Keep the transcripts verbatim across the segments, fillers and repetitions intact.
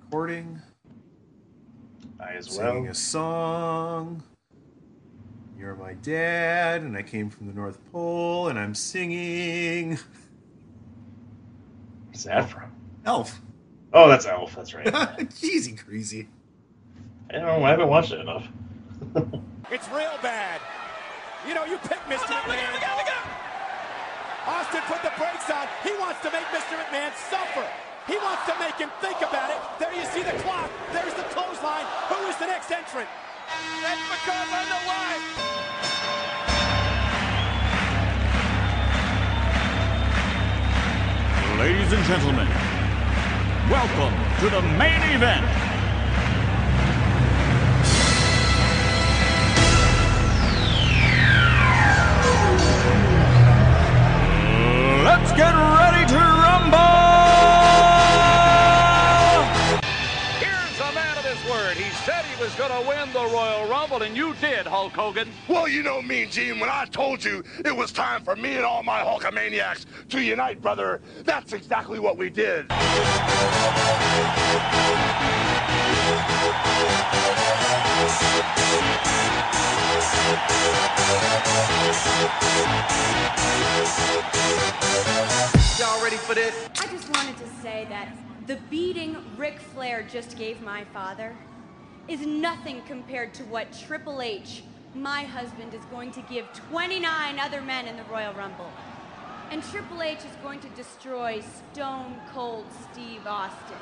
recording. I as well. Singing a song. You're my dad, and I came from the North Pole, and I'm singing. What's that from? Elf. Oh, that's Elf. That's right. Jeezy crazy. I don't know. I haven't watched it enough. It's real bad. You know, you pick Mister Oh, no, McMahon. look out, look out, look out. Austin put the brakes on. He wants to make Mister McMahon suffer. He wants to make him think about it. There you see the clock. There's the clothesline. Who is the next entrant? That's because I know why. Ladies and gentlemen, welcome to the main event. Let's get ready to rumble! Here's a man of his word. He said he was going to win the Royal Rumble, and you did, Hulk Hogan. Well, you know me, Gene, when I told you it was time for me and all my Hulkamaniacs to unite, brother, that's exactly what we did. Y'all ready for this? I just wanted to say that the beating Ric Flair just gave my father is nothing compared to what Triple H, my husband, is going to give twenty-nine other men in the Royal Rumble. And Triple H is going to destroy Stone Cold Steve Austin.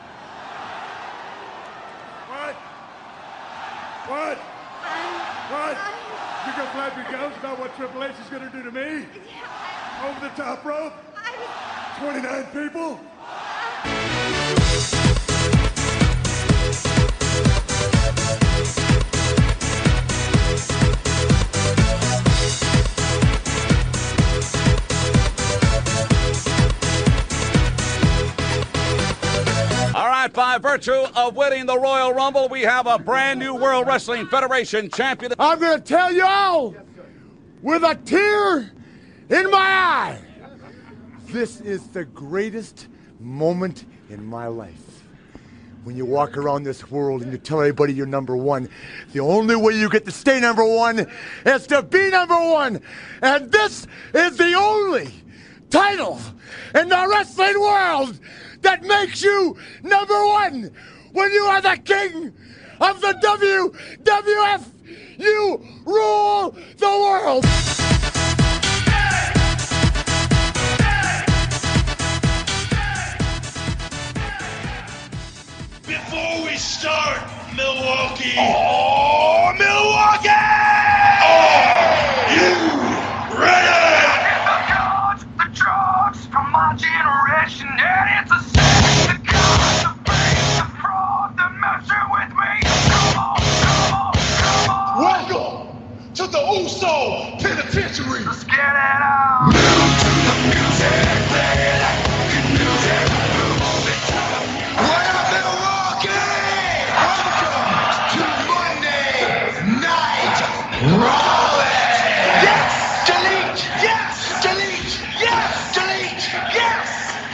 What? What? I'm, What? I'm, You got flappy gums about what Triple H is going to do to me? yeah, Over the top rope? I, I twenty-nine people? All right, by virtue of winning the Royal Rumble, we have a brand new World Wrestling Federation champion. I'm going to tell y'all with a tear in my eye, this is the greatest moment in my life. When you walk around this world and you tell everybody you're number one, the only way you get to stay number one is to be number one. And this is the only title in the wrestling world that makes you number one. When you are the king of the W W F, you rule the world. Before we start, Milwaukee. Oh, Milwaukee! Are you ready? The cards, the drugs from my generation, and it's a sin. The cards, the fake, the fraud, the messing with me. Come on, come on, come on. Welcome to the Uso Penitentiary. Let's get it out. Move to the music, play that fucking music. Move it to the music. What up, Milwaukee? Welcome to Monday Night Raw. Yes, delete. Yes, delete. Yes, delete. Yes.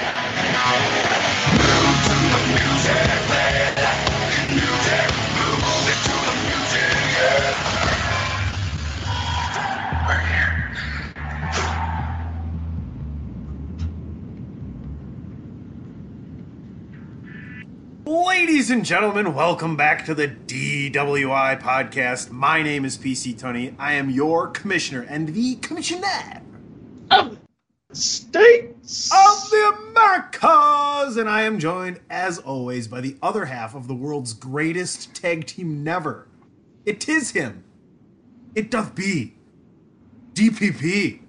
Move to the music, play that fucking music. Move it to the music. Yeah. Right here. Ladies and gentlemen, welcome back to the D W I podcast. My name is P C Tony. I am your commissioner and the commissioner States of the Americas, and I am joined, as always, by the other half of the world's greatest tag team never. It is him. It doth be D P P.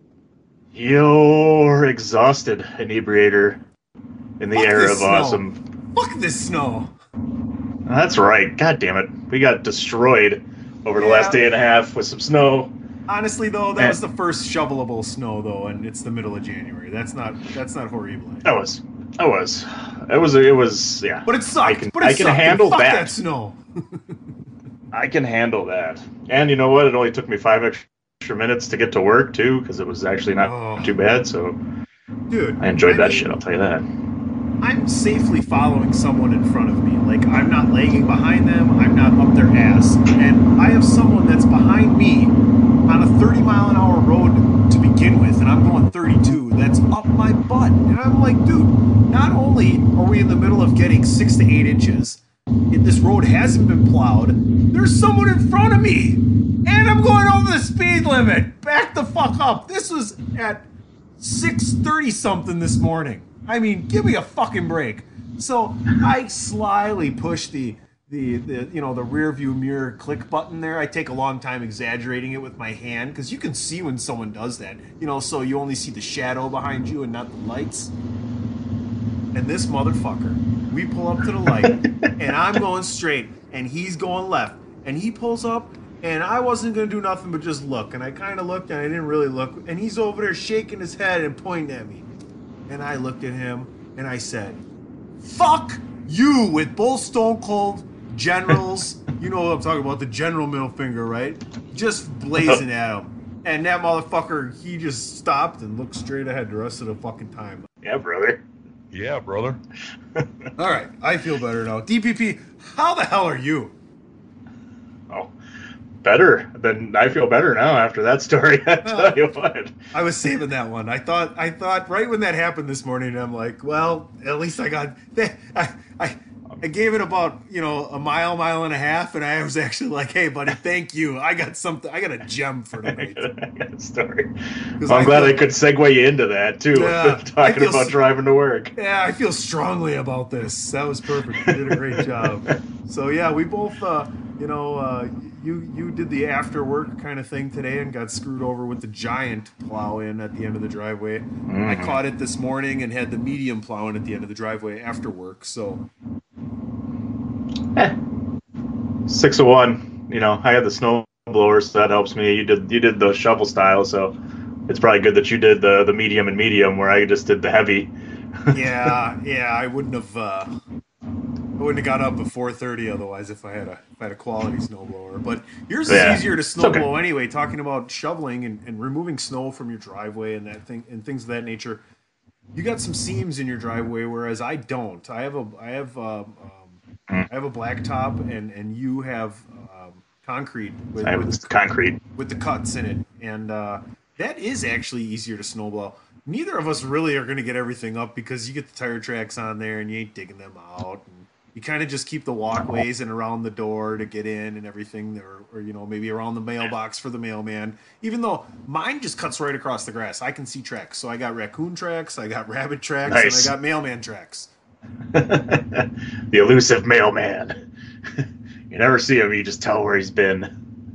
You're exhausted, inebriator, in the Fuck era this of snow. awesome. Fuck this snow. That's right. God damn it. We got destroyed over the Yeah. last day and a half with some snow. Honestly, though, that Man. was the first shovelable snow, though, and it's the middle of January. That's not that's not horrible. I was. I was. It was. It was. Yeah. But it sucked. I can, but it I can sucked. handle Fuck that. that snow. I can handle that. And you know what? It only took me five extra minutes to get to work too, because it was actually not Oh. too bad. So Dude, I enjoyed I that mean, shit. I'll tell you that. I'm safely following someone in front of me. Like, I'm not lagging behind them. I'm not up their ass. And I have someone that's behind me on a thirty mile an hour road to begin with, and I'm going thirty-two. That's up my butt. And I'm like, dude, not only are we in the middle of getting six to eight inches, if this road hasn't been plowed, there's someone in front of me. And I'm going over the speed limit. Back the fuck up. This was at six thirty something this morning. I mean, give me a fucking break. So I slyly push the, the, the you know, the rear view mirror click button there. I take a long time exaggerating it with my hand because you can see when someone does that. You know, so you only see the shadow behind you and not the lights. And this motherfucker, we pull up to the light, and I'm going straight, and he's going left. And he pulls up, and I wasn't going to do nothing but just look. And I kind of looked, and I didn't really look. And he's over there shaking his head and pointing at me. And I looked at him, and I said, fuck you, with both Stone Cold generals. You know what I'm talking about, the general middle finger, right? Just blazing at him. And that motherfucker, he just stopped and looked straight ahead the rest of the fucking time. Yeah, brother. Yeah, brother. All right, I feel better now. D P P, how the hell are you? Oh, better. Then I feel better now after that story. I tell you what. I was saving that one. I thought, I thought right when that happened this morning, I'm like, well, at least I got. I, I, I gave it about you know a mile, mile and a half, and I was actually like, hey, buddy, thank you. I got something. I got a gem for tonight. I got a story. Well, I'm I glad feel, I could segue you into that too. Yeah, talking about s- driving to work. Yeah, I feel strongly about this. That was perfect. You did a great job. So yeah, we both, uh, you know, uh, you you did the after work kind of thing today and got screwed over with the giant plow in at the end of the driveway. Mm-hmm. I caught it this morning and had the medium plow in at the end of the driveway after work. So. Eh. Six of one. You know, I had the snow blower, so that helps me. You did you did the shovel style, so it's probably good that you did the the medium and medium, where I just did the heavy. yeah, yeah. I wouldn't have. Uh, I wouldn't have got up at four thirty otherwise if I had a if I had a quality snowblower. But yours is yeah, easier to snowblow okay. anyway. Talking about shoveling and, and removing snow from your driveway and that thing and things of that nature. You got some seams in your driveway, whereas I don't. I have a I have. Um, I have a blacktop, and, and you have um, concrete. With, I have with, concrete with the cuts in it, and uh, that is actually easier to snowblow. Neither of us really are going to get everything up because you get the tire tracks on there, and you ain't digging them out. And you kind of just keep the walkways and around the door to get in and everything, or, or you know maybe around the mailbox for the mailman. Even though mine just cuts right across the grass, I can see tracks. So I got raccoon tracks, I got rabbit tracks, nice. and I got mailman tracks. The elusive mailman. You never see him, you just tell where he's been.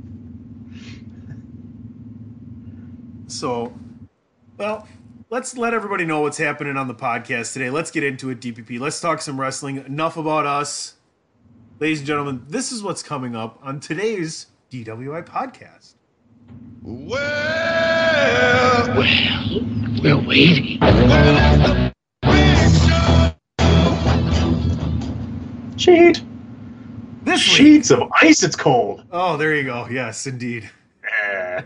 So, well, let's let everybody know what's happening on the podcast today. Let's get into it, D P P. Let's talk some wrestling. Enough about us. Ladies and gentlemen, this is what's coming up on today's D W I podcast. Well, well, we're waiting. Cheat. This Sheets week. Of ice, it's cold. Oh, there you go. Yes, indeed. Yeah.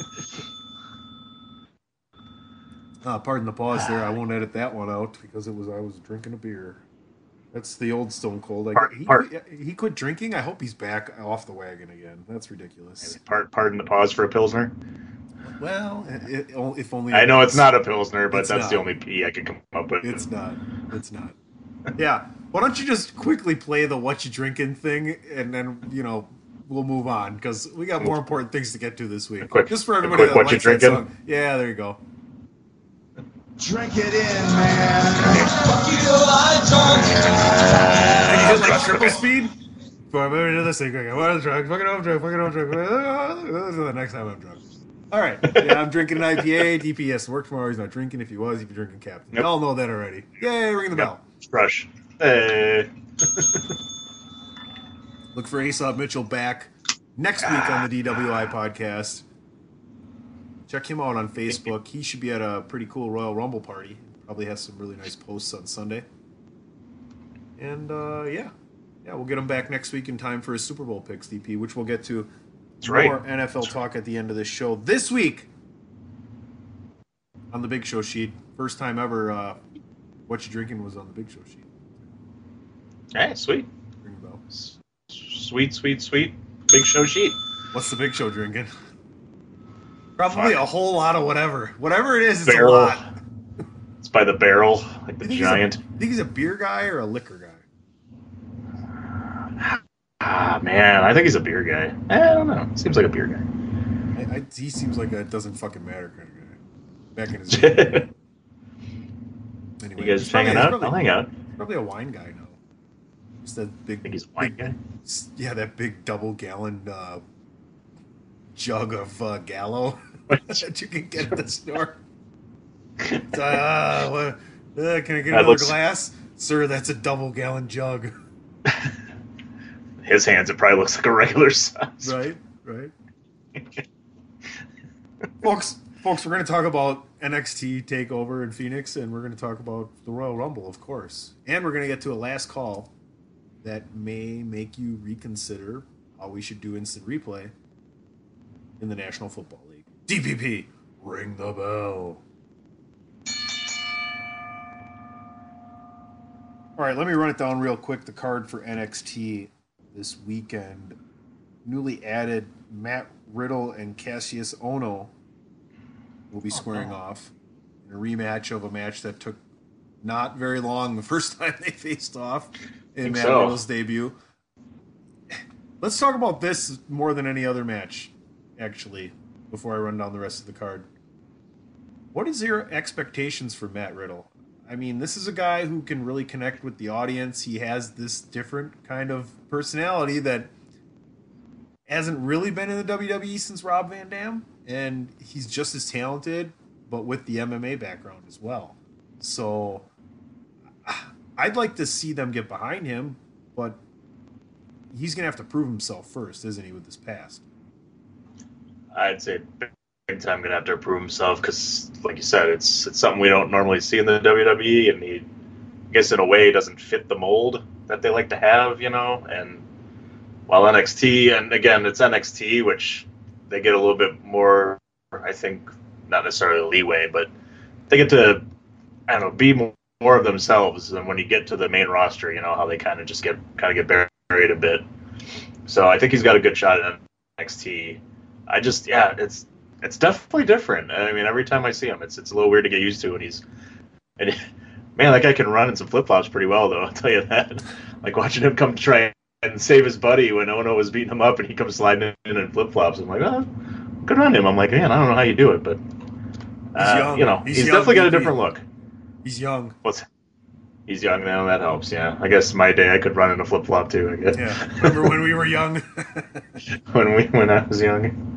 uh, pardon the pause there. I won't edit that one out because it was I was drinking a beer. That's the old Stone Cold. I, part, he, part. he quit drinking. I hope he's back off the wagon again. That's ridiculous. Part, pardon the pause for a Pilsner. Well, it, it, if only. I know it's not a Pilsner, but it's that's not. the only P I could come up with. It's not. It's not. Yeah. Why don't you just quickly play the what you drinking thing, and then, you know, we'll move on, because we got more important things to get to this week. Quick, just for everybody that what likes you that drinking? song. Yeah, there you go. Drink it in, man. Fuck you, I drunk. And you hit like triple speed? For a minute of this thing, okay, well, I'm drunk, fucking I'm drunk, fucking I'm drunk. The next time I'm drunk. All right. Yeah, I'm drinking an I P A. D P S work tomorrow. He's not drinking. If he was, he'd be drinking Captain. Yep. We all know that already. Yay, ring the yep. bell. Rush. Hey. Look for Aesop Mitchell back next week on the D W I podcast. Check him out on Facebook. He should be at a pretty cool Royal Rumble party. Probably has some really nice posts on Sunday. And, uh, yeah. Yeah, we'll get him back next week in time for his Super Bowl picks, D P, which we'll get to That's more right. N F L That's talk at the end of this show. This week on the Big Show sheet, first time ever, uh, What You Drinking was on the Big Show sheet. Hey, sweet. Ring a bell. Sweet, sweet, sweet. Big Show sheet. What's the Big Show drinking? Probably Fuck. a whole lot of whatever. Whatever it is, it's Barrel. a lot. It's by the barrel, like the You think giant. He's a, you think he's a beer guy or a liquor guy? Ah, man, I think he's a beer guy. I don't know. Seems like a beer guy. I, I, he seems like a it doesn't fucking matter kind of guy. Back in his day. Anyway, You guys he's probably- hanging he's out? probably- I'll hang out. Probably a wine guy now. Just that big. I think he's a wine big, guy. Yeah, that big double gallon uh, jug of uh, Gallo that you can get at the store. So, uh, what, uh, can I get That another looks- glass? Sir, that's a double gallon jug. His hands, it probably looks like a regular size. Right, right. folks, folks, we're going to talk about N X T TakeOver in Phoenix, and we're going to talk about the Royal Rumble, of course. And we're going to get to a last call that may make you reconsider how we should do instant replay in the National Football League. D P P, ring the bell. All right, let me run it down real quick. The card for N X T this weekend. Newly added Matt Riddle and Cassius Ohno will be squaring off in a rematch of a match that took not very long the first time they faced off in Think Matt so. Riddle's debut. Let's talk about this more than any other match, actually, before I run down the rest of the card. What is your expectations for Matt Riddle? I mean, this is a guy who can really connect with the audience. He has this different kind of personality that hasn't really been in the W W E since Rob Van Dam, and he's just as talented, but with the M M A background as well. So I'd like to see them get behind him, but he's going to have to prove himself first, isn't he, with his past? I'd say big time going to have to prove himself because, like you said, it's it's something we don't normally see in the W W E, and he, I guess in a way, doesn't fit the mold that they like to have, you know. And while N X T, and again, it's N X T, which they get a little bit more, I think, not necessarily leeway, but they get to, I don't know, be more, more of themselves than when you get to the main roster. You know how they kind of just get kind of get buried a bit. So I think he's got a good shot at N X T. I just, yeah, it's it's definitely different. I mean, every time I see him, it's it's a little weird to get used to. And he's, and man, that guy can run in some flip flops pretty well, though. I'll tell you that. Like watching him come try and save his buddy when Ono was beating him up, and he comes sliding in in flip flops. I'm like, oh, good on him. I'm like, man, I don't know how you do it, but uh, young. you know, He's he's, young, definitely got a D P. different look. He's young. What's he's young now? That helps. Yeah, I guess my day I could run in a flip flop too. I guess. Yeah. Remember when we were young? when we when I was young.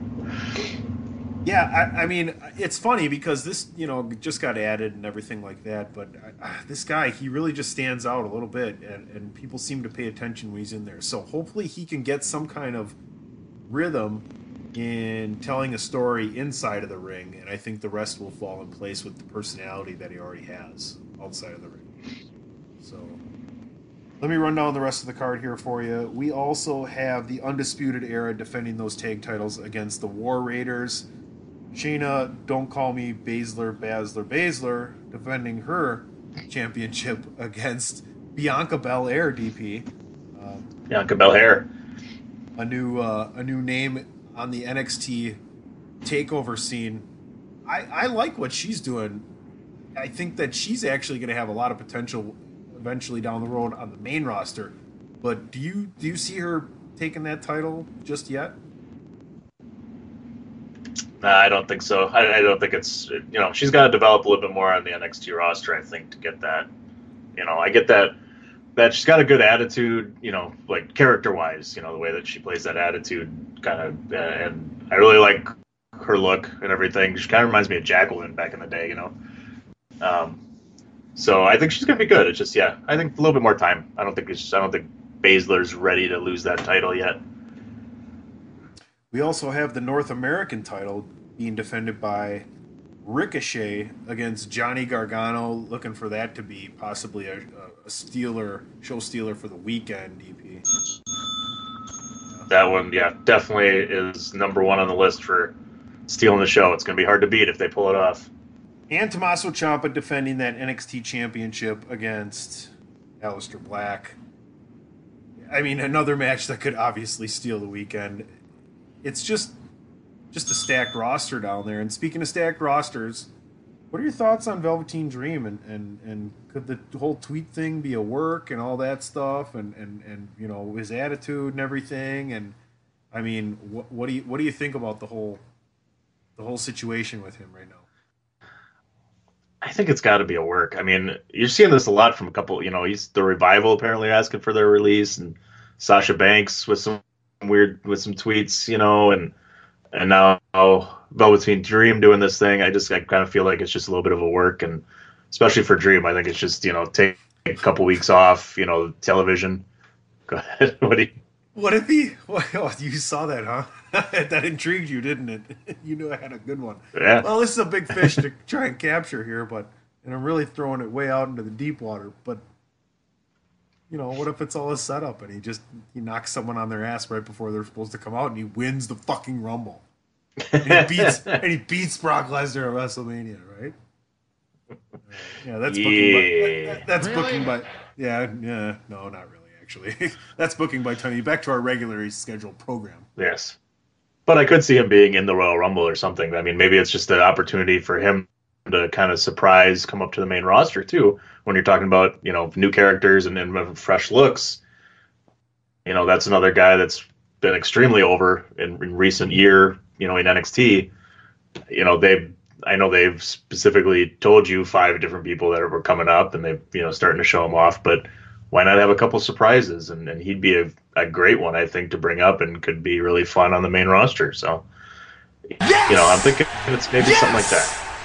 Yeah, I, I mean, it's funny because this, you know, just got added and everything like that. But uh, this guy, he really just stands out a little bit, and, and people seem to pay attention when he's in there. So hopefully he can get some kind of rhythm in telling a story inside of the ring, and I think the rest will fall in place with the personality that he already has outside of the ring. So let me run down the rest of the card here for you. We also have the Undisputed Era defending those tag titles against the War Raiders. Shayna, Don't Call Me Baszler, Baszler, Baszler, defending her championship against Bianca Belair, D P. Uh, Bianca Belair. A new, uh, a new name on the N X T takeover scene. I, I like what she's doing. I think that she's actually going to have a lot of potential eventually down the road on the main roster. But do you do you see her taking that title just yet? Nah, I don't think so. I, I don't think it's, you know, she's got to develop a little bit more on the N X T roster, I think, to get that. You know, I get that, that she's got a good attitude, you know, like character-wise, you know, the way that she plays that attitude kind of, uh, and I really like her look and everything. She kind of reminds me of Jacqueline back in the day, you know. Um, so I think she's going to be good. It's just, yeah, I think a little bit more time. I don't think it's, I don't think Baszler's ready to lose that title yet. We also have the North American title being defended by Ricochet against Johnny Gargano, looking for that to be possibly a, a stealer, show stealer for the weekend, D P. That one, yeah, definitely is number one on the list for stealing the show. It's going to be hard to beat if they pull it off. And Tommaso Ciampa defending that N X T championship against Aleister Black. I mean, another match that could obviously steal the weekend. It's just just a stacked roster down there. And speaking of stacked rosters, what are your thoughts on Velveteen Dream? And, and, and could the whole tweet thing be a work and all that stuff? And, and, and you know, his attitude and everything. And I mean, what, what do you what do you think about the whole the whole situation with him right now? I think it's got to be a work. I mean, you're seeing this a lot from a couple. You know, he's the Revival apparently asking for their release, and Sasha Banks with some weird with some tweets. You know, and and now Velveteen Dream doing this thing. I just I kind of feel like it's just a little bit of a work, and especially for Dream, I think it's just, you know, take a couple weeks off. You know, television. Go ahead. What do you? What if he? Well, you saw that, huh? That intrigued you, didn't it? You knew I had a good one. Yeah. Well, this is a big fish to try and capture here, but and I'm really throwing it way out into the deep water. But you know, what if it's all a setup and he just he knocks someone on their ass right before they're supposed to come out and he wins the fucking Rumble and he beats and he beats Brock Lesnar at WrestleMania, right? Uh, yeah, that's booking. Yeah. By, that, that's Really? booking by. Yeah, yeah, no, not really. Actually, that's booking by Tony. Back to our regularly scheduled program. Yes. But I could see him being in the Royal Rumble or something. I mean, maybe it's just an opportunity for him to kind of surprise, come up to the main roster too. When you're talking about, you know, new characters and, and fresh looks, you know, that's another guy that's been extremely over in, in recent year, you know, in N X T. You know, they've, I know they've specifically told you five different people that were coming up and they've, you know, starting to show them off, but why not have a couple surprises? And, and he'd be a, a great one, I think, to bring up and could be really fun on the main roster. So, yes! You know, I'm thinking it's maybe yes! something like that.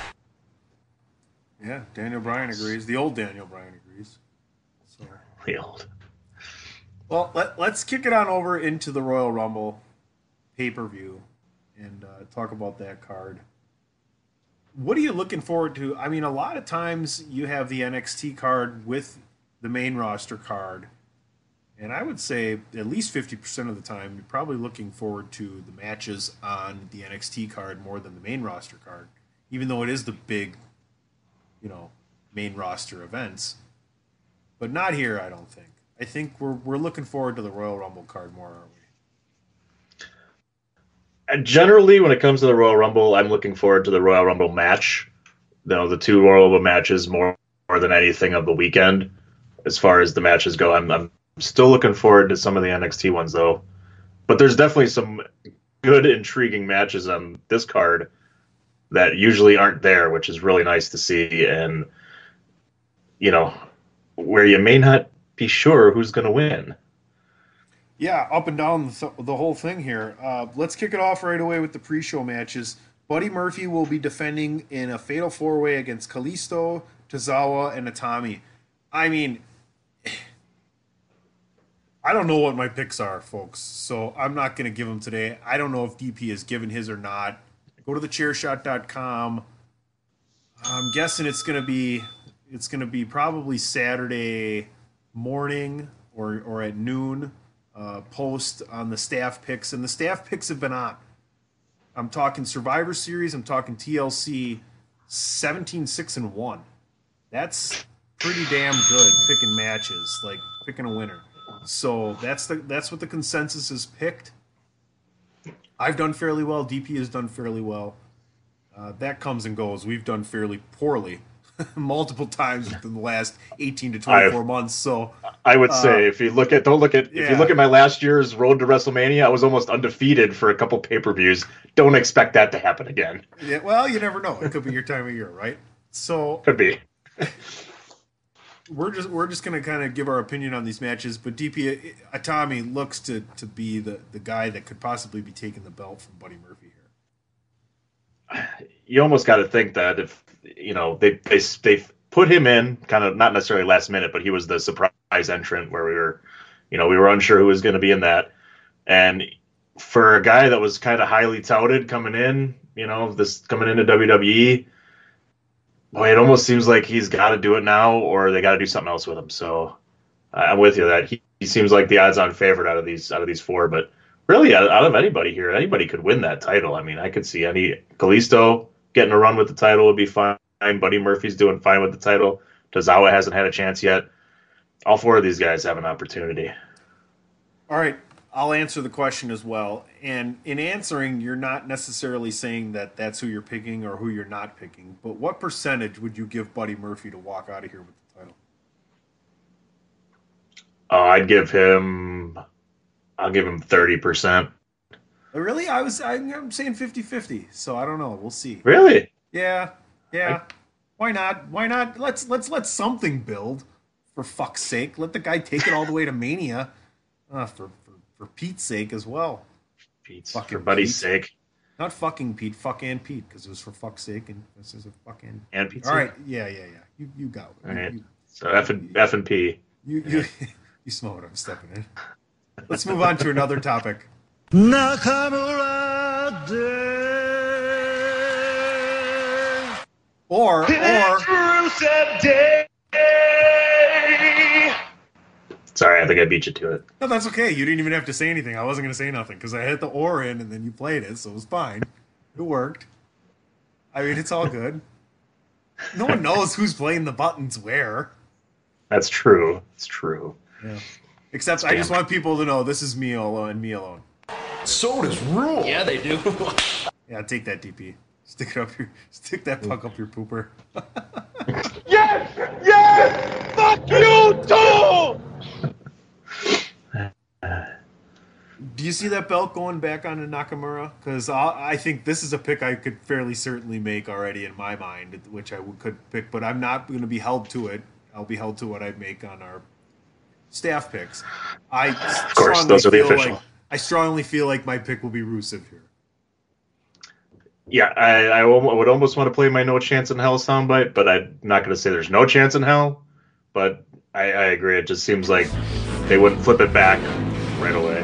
Yeah, Daniel Bryan agrees. The old Daniel Bryan agrees. So. The old. Well, let, let's kick it on over into the Royal Rumble pay-per-view and uh, talk about that card. What are you looking forward to? I mean, a lot of times you have the N X T card with the main roster card, and I would say at least fifty percent of the time you're probably looking forward to the matches on the N X T card more than the main roster card, even though it is the big, you know, main roster events. But not here, I don't think. I think we're we're looking forward to the Royal Rumble card more, aren't we? And generally, when it comes to the Royal Rumble, I'm looking forward to the Royal Rumble match. You know, the two Royal Rumble matches more, more than anything of the weekend. As far as the matches go, I'm, I'm still looking forward to some of the N X T ones, though. But there's definitely some good, intriguing matches on this card that usually aren't there, which is really nice to see. And, you know, where you may not be sure who's going to win. Yeah, up and down the, th- the whole thing here. Uh, let's kick it off right away with the pre-show matches. Buddy Murphy will be defending in a fatal four-way against Kalisto, Tozawa, and Itami. I mean, I don't know what my picks are, folks, so I'm not going to give them today. I don't know if D P has given his or not. Go to the chair shot dot com. I'm guessing it's going to be it's going to be probably Saturday morning or or at noon. Uh, post on the staff picks, and the staff picks have been on. I'm talking Survivor Series. I'm talking T L C. seventeen six and one. That's pretty damn good picking matches, like picking a winner. So that's the that's what the consensus is picked. I've done fairly well. D P has done fairly well. Uh, that comes and goes. We've done fairly poorly multiple times within the last eighteen to twenty-four I've, months. So I would uh, say if you look at don't look at yeah. if you look at my last year's road to WrestleMania, I was almost undefeated for a couple pay-per-views. Don't expect that to happen again. Yeah, well, you never know. It could be your time of year, right? So could be. We're just we're just gonna kind of give our opinion on these matches, but D P Itami looks to, to be the, the guy that could possibly be taking the belt from Buddy Murphy here. You almost got to think that if you know they they they put him in kind of not necessarily last minute, but he was the surprise entrant where we were, you know, we were unsure who was going to be in that, and for a guy that was kind of highly touted coming in, you know, this coming into W W E. Boy, it almost seems like he's got to do it now, or they got to do something else with him. So I'm with you that he, he seems like the odds-on favorite out of these out of these four. But really, out, out of anybody here, anybody could win that title. I mean, I could see any Kalisto getting a run with the title would be fine. Buddy Murphy's doing fine with the title. Tozawa hasn't had a chance yet. All four of these guys have an opportunity. All right, I'll answer the question as well. And in answering, you're not necessarily saying that that's who you're picking or who you're not picking, but what percentage would you give Buddy Murphy to walk out of here with the title? Uh, I'd give him, I'll give him thirty percent. Really? I was, I'm saying fifty-fifty, so I don't know. We'll see. Really? Yeah, yeah. I... Why not? Why not? Let's let's let something build, for fuck's sake. Let the guy take it all the way to Mania, uh, for, for for Pete's sake as well. Pete's fucking for Buddy's Pete. sake. Not fucking Pete, fuck and Pete, because it was for fuck's sake, and this is a fucking and Pete's all sake? right, yeah, yeah, yeah. You you got it. All right. You, So F and F and P. you you, you smell what I'm stepping in. Let's move on to another topic. Nakamura Day. Or or Rusev Day. Sorry, I think I beat you to it. no, that's okay. You didn't even have to say anything. I wasn't going to say nothing because I hit the or in and then you played it, so it was fine. It worked. I mean, it's all good. No one knows who's playing the buttons where. That's true. It's true. Yeah. Except Damn. I just want people to know this is me alone and me alone. Sodas rule. Yeah, they do. Yeah, take that, D P. Stick it up your, stick that puck up your pooper. Yes! Yes! Fuck you too! Do you see that belt going back onto Nakamura? Because I think this is a pick I could fairly certainly make already in my mind, which I would- could pick, but I'm not going to be held to it. I'll be held to what I make on our staff picks. I Of course, those are the official. Like, I strongly feel like my pick will be Rusev here. Yeah, I, I al- would almost want to play my no chance in hell soundbite, but I'm not going to say there's no chance in hell. But I, I agree. It just seems like they wouldn't flip it back right away.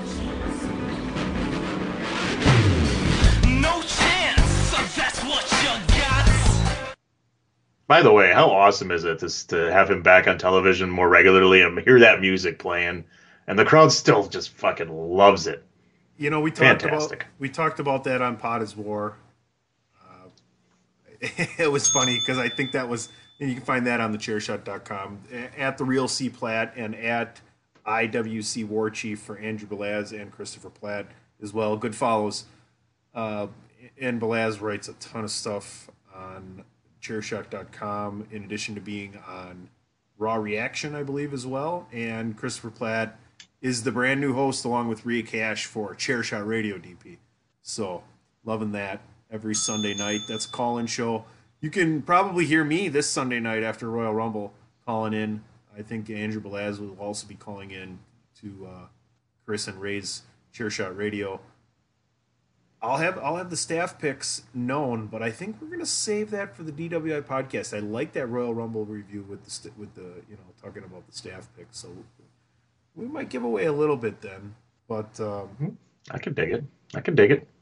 No chance, so that's what you got. By the way, how awesome is it to, to have him back on television more regularly and hear that music playing, and the crowd still just fucking loves it. You know, we talked Fantastic. about we talked about that on Pod is War. Uh, it was funny because I think that was, and you can find that on the chair shot dot com, at the Real C Platt and at I W C War Chief for Andrew Belaz and Christopher Platt as well. Good follows. Uh, and Belaz writes a ton of stuff on chair shot dot com in addition to being on Raw Reaction, I believe, as well. And Christopher Platt is the brand new host along with Rhea Cash for Chairshot Radio D P. So, loving that every Sunday night. That's a call-in show. You can probably hear me this Sunday night after Royal Rumble calling in. I think Andrew Belaz will also be calling in to uh, Chris and Ray's Chairshot Radio. I'll have I'll have the staff picks known, but I think we're gonna save that for the D W I podcast. I like that Royal Rumble review with the st- with the you know talking about the staff picks. So we might give away a little bit then, but um, I can dig it. I can dig it.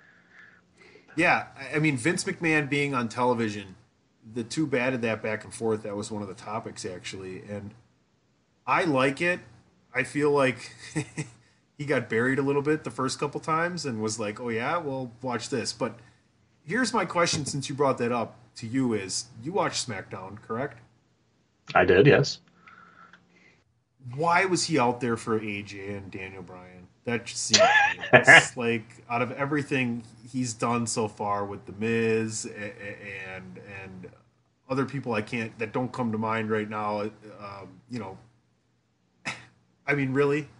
yeah, I- I mean Vince McMahon being on television, the two batted that back and forth. That was one of the topics actually, and I like it. I feel like he got buried a little bit the first couple times and was like, "Oh yeah, well watch this." But here's my question, since you brought that up to you: is you watch SmackDown, correct? I did, yes. Why was he out there for A J and Daniel Bryan? That just seems it's like out of everything he's done so far with The Miz and and other people I can't that don't come to mind right now. Um, you know, I mean, really,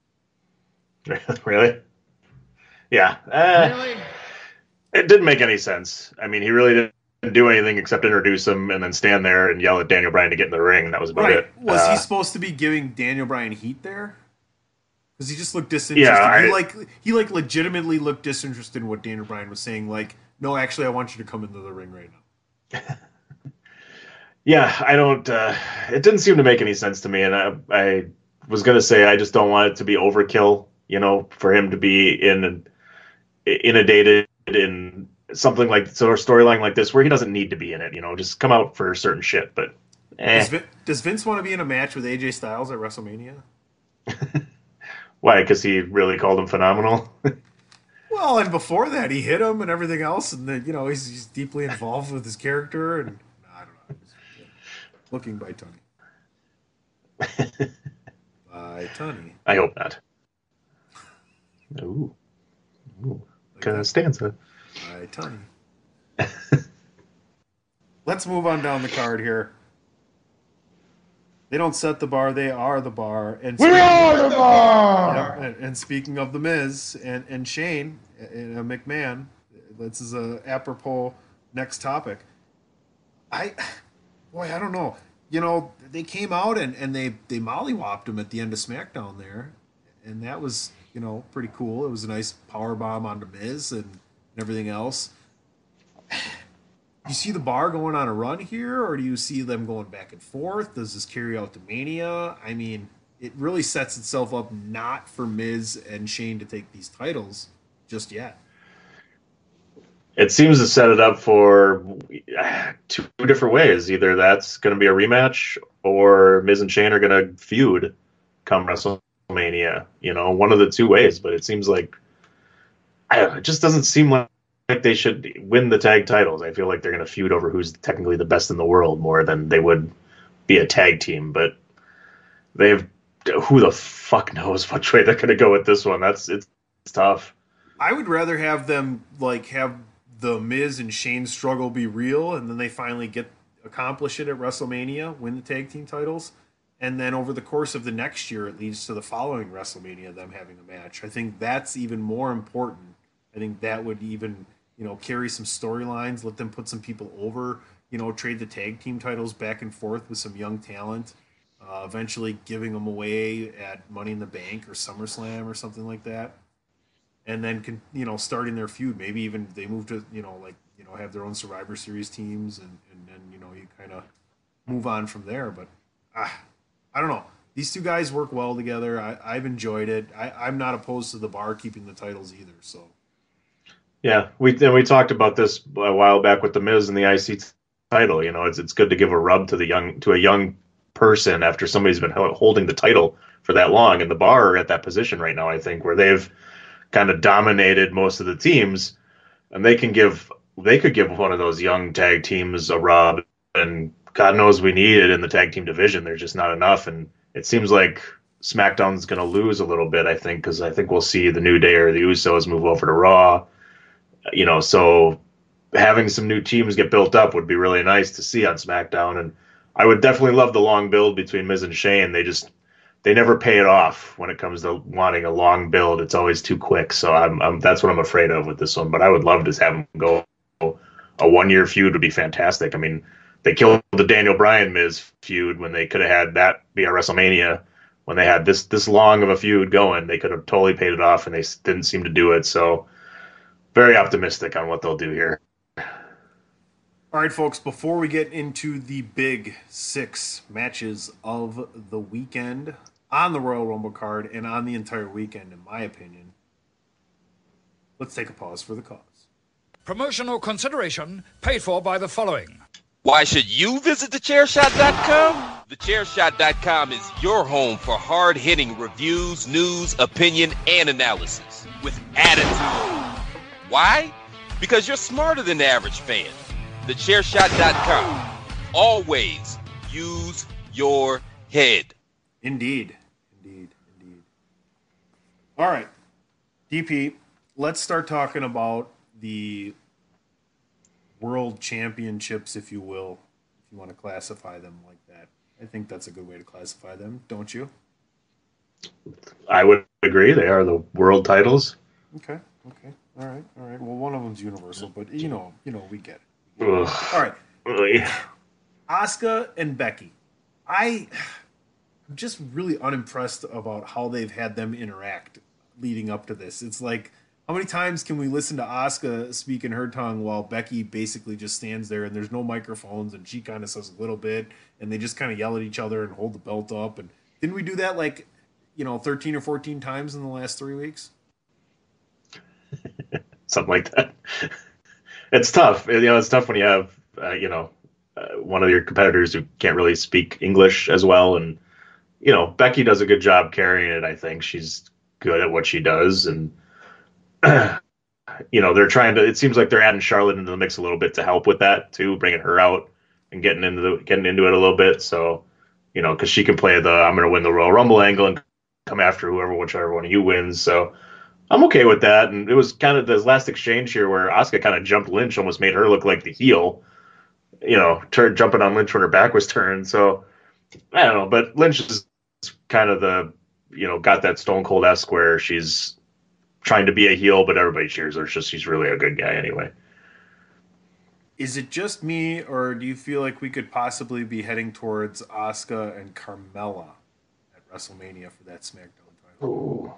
Really? Yeah. Uh, Really? It didn't make any sense. I mean, he really didn't do anything except introduce him and then stand there and yell at Daniel Bryan to get in the ring. That was about right? it. Was Uh, he supposed to be giving Daniel Bryan heat there? Because he just looked disinterested. Yeah, I- he like he like legitimately looked disinterested in what Daniel Bryan was saying. Like, no, actually, I want you to come into the ring right now. Yeah, I don't. Uh, it didn't seem to make any sense to me, and I, I was gonna say I just don't want it to be overkill. You know, for him to be in inundated in something like so a storyline like this where he doesn't need to be in it. You know, just come out for certain shit. But eh. Does, Vin, does Vince want to be in a match with A J Styles at WrestleMania? Why? Because he really called him phenomenal. Well, and before that, he hit him and everything else, and then, you know, he's, he's deeply involved with his character, and I don't know. Yeah. Looking by Tony. By Tony. I hope not. Ooh. Ooh. Like Kind that. of stanza. By Tony. Let's move on down the card here. They don't set the bar; they are the bar. And We are the bar! Yep, and, and speaking of the Miz and, and Shane and uh, McMahon, this is a apropos next topic. I, boy, I don't know. You know, they came out and, and they they mollywopped him at the end of SmackDown there, and that was, you know, pretty cool. It was a nice power bomb on the Miz and, and everything else. You see the bar going on a run here, or do you see them going back and forth? Does this carry out to Mania? I mean, it really sets itself up not for Miz and Shane to take these titles just yet. It seems to set it up for uh, two different ways. Either that's going to be a rematch, or Miz and Shane are going to feud come WrestleMania. You know, one of the two ways. But it seems like I don't know, it just doesn't seem like. Like they should win the tag titles. I feel like they're going to feud over who's technically the best in the world more than they would be a tag team. But they've who the fuck knows which way they're going to go with this one. That's it's, it's tough. I would rather have them like have the Miz and Shane struggle be real, and then they finally get accomplish it at WrestleMania, win the tag team titles, and then over the course of the next year, it leads to the following WrestleMania them having a match. I think that's even more important. I think that would even, you know, carry some storylines, let them put some people over, you know, trade the tag team titles back and forth with some young talent, uh, eventually giving them away at Money in the Bank or SummerSlam or something like that. And then, can, you know, starting their feud, maybe even they move to, you know, like, you know, have their own Survivor Series teams, and, and then, you know, you kind of move on from there. But ah, I don't know. These two guys work well together. I, I've enjoyed it. I, I'm not opposed to the bar keeping the titles either, so. Yeah, we and we talked about this a while back with the Miz and the I C title. You know, it's it's good to give a rub to the young to a young person after somebody's been holding the title for that long. And the bar are at that position right now, I think, where they've kind of dominated most of the teams, and they can give they could give one of those young tag teams a rub. And God knows we need it in the tag team division. There's just not enough, and it seems like SmackDown's going to lose a little bit. I think because I think we'll see the New Day or the Usos move over to Raw. You know, so having some new teams get built up would be really nice to see on SmackDown. And I would definitely love the long build between Miz and Shane. They just, they never pay it off when it comes to wanting a long build. It's always too quick. So I'm, I'm that's what I'm afraid of with this one. But I would love to have them go. A one-year feud would be fantastic. I mean, they killed the Daniel Bryan Miz feud when they could have had that be a WrestleMania. When they had this this long of a feud going, they could have totally paid it off, and they didn't seem to do it. So very optimistic on what they'll do here. All right, folks, before we get into the big six matches of the weekend on the Royal Rumble card and on the entire weekend, in my opinion, let's take a pause for the cause. Promotional consideration paid for by the following. Why should you visit the chair shot dot com? the chair shot dot com is your home for hard-hitting reviews, news, opinion, and analysis with attitude. Why? Because you're smarter than the average fan. the chair shot dot com. Always use your head. Indeed. Indeed. Indeed. All right. D P, let's start talking about the World Championships, if you will, if you want to classify them like that. I think that's a good way to classify them, don't you? I would agree. They are the world titles. Okay. Okay. All right. All right. Well, one of them's universal, but you know, you know, we get it. We get it. All right. Really? Asuka and Becky. I, I'm just really unimpressed about how they've had them interact leading up to this. It's like, how many times can we listen to Asuka speak in her tongue while Becky basically just stands there and there's no microphones and she kind of says a little bit and they just kind of yell at each other and hold the belt up? And didn't we do that like, you know, thirteen or fourteen times in the last three weeks? Something like that. It's tough. You know, it's tough when you have, uh, you know, uh, one of your competitors who can't really speak English as well. And, you know, Becky does a good job carrying it, I think. She's good at what she does. And you know, they're trying to. It seems like they're adding Charlotte into the mix a little bit to help with that too, bringing her out and getting into the getting into it a little bit. So, you know, because she can play the I'm going to win the Royal Rumble angle and come after whoever, whichever one of you wins. So I'm okay with that. And it was kind of this last exchange here where Asuka kind of jumped Lynch, almost made her look like the heel. You know, turn jumping on Lynch when her back was turned. So I don't know, but Lynch is kind of the, you know, got that Stone Cold-esque where she's trying to be a heel, but everybody cheers her. It's just she's really a good guy anyway. Is it just me, or do you feel like we could possibly be heading towards Asuka and Carmella at WrestleMania for that SmackDown title? Ooh.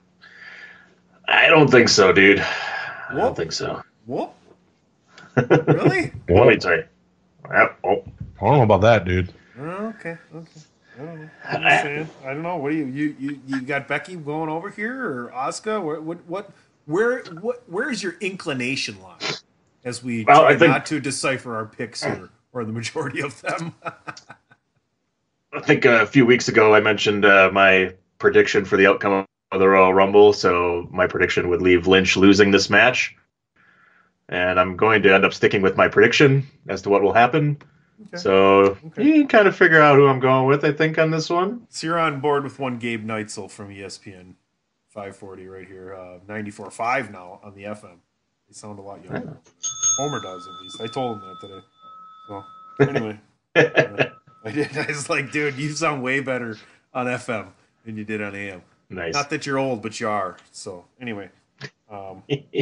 I don't think so, dude. I Whoop. don't think so. Whoop. Really? Let me tell you. Yep. Oh. I don't know about that, dude. Oh, okay, okay. I don't know. I'm just saying. I don't know. What do you you you, you got Becky going over here or Asuka? What what what where what where is your inclination lie as we Well, try I think- not to decipher our picks here or the majority of them? I think a few weeks ago I mentioned uh, my prediction for the outcome of the Royal Rumble. So my prediction would leave Lynch losing this match. And I'm going to end up sticking with my prediction as to what will happen. Okay. So Okay. you can kind of figure out who I'm going with, I think, on this one. So you're on board with one Gabe Neitzel from E S P N five forty right here, uh, ninety-four point five now on the F M. They sound a lot younger. Homer does, at least. I told him that today. So anyway, uh, I did. I was like, dude, you sound way better on F M than you did on A M. Nice. Not that you're old, but you are. So anyway, um,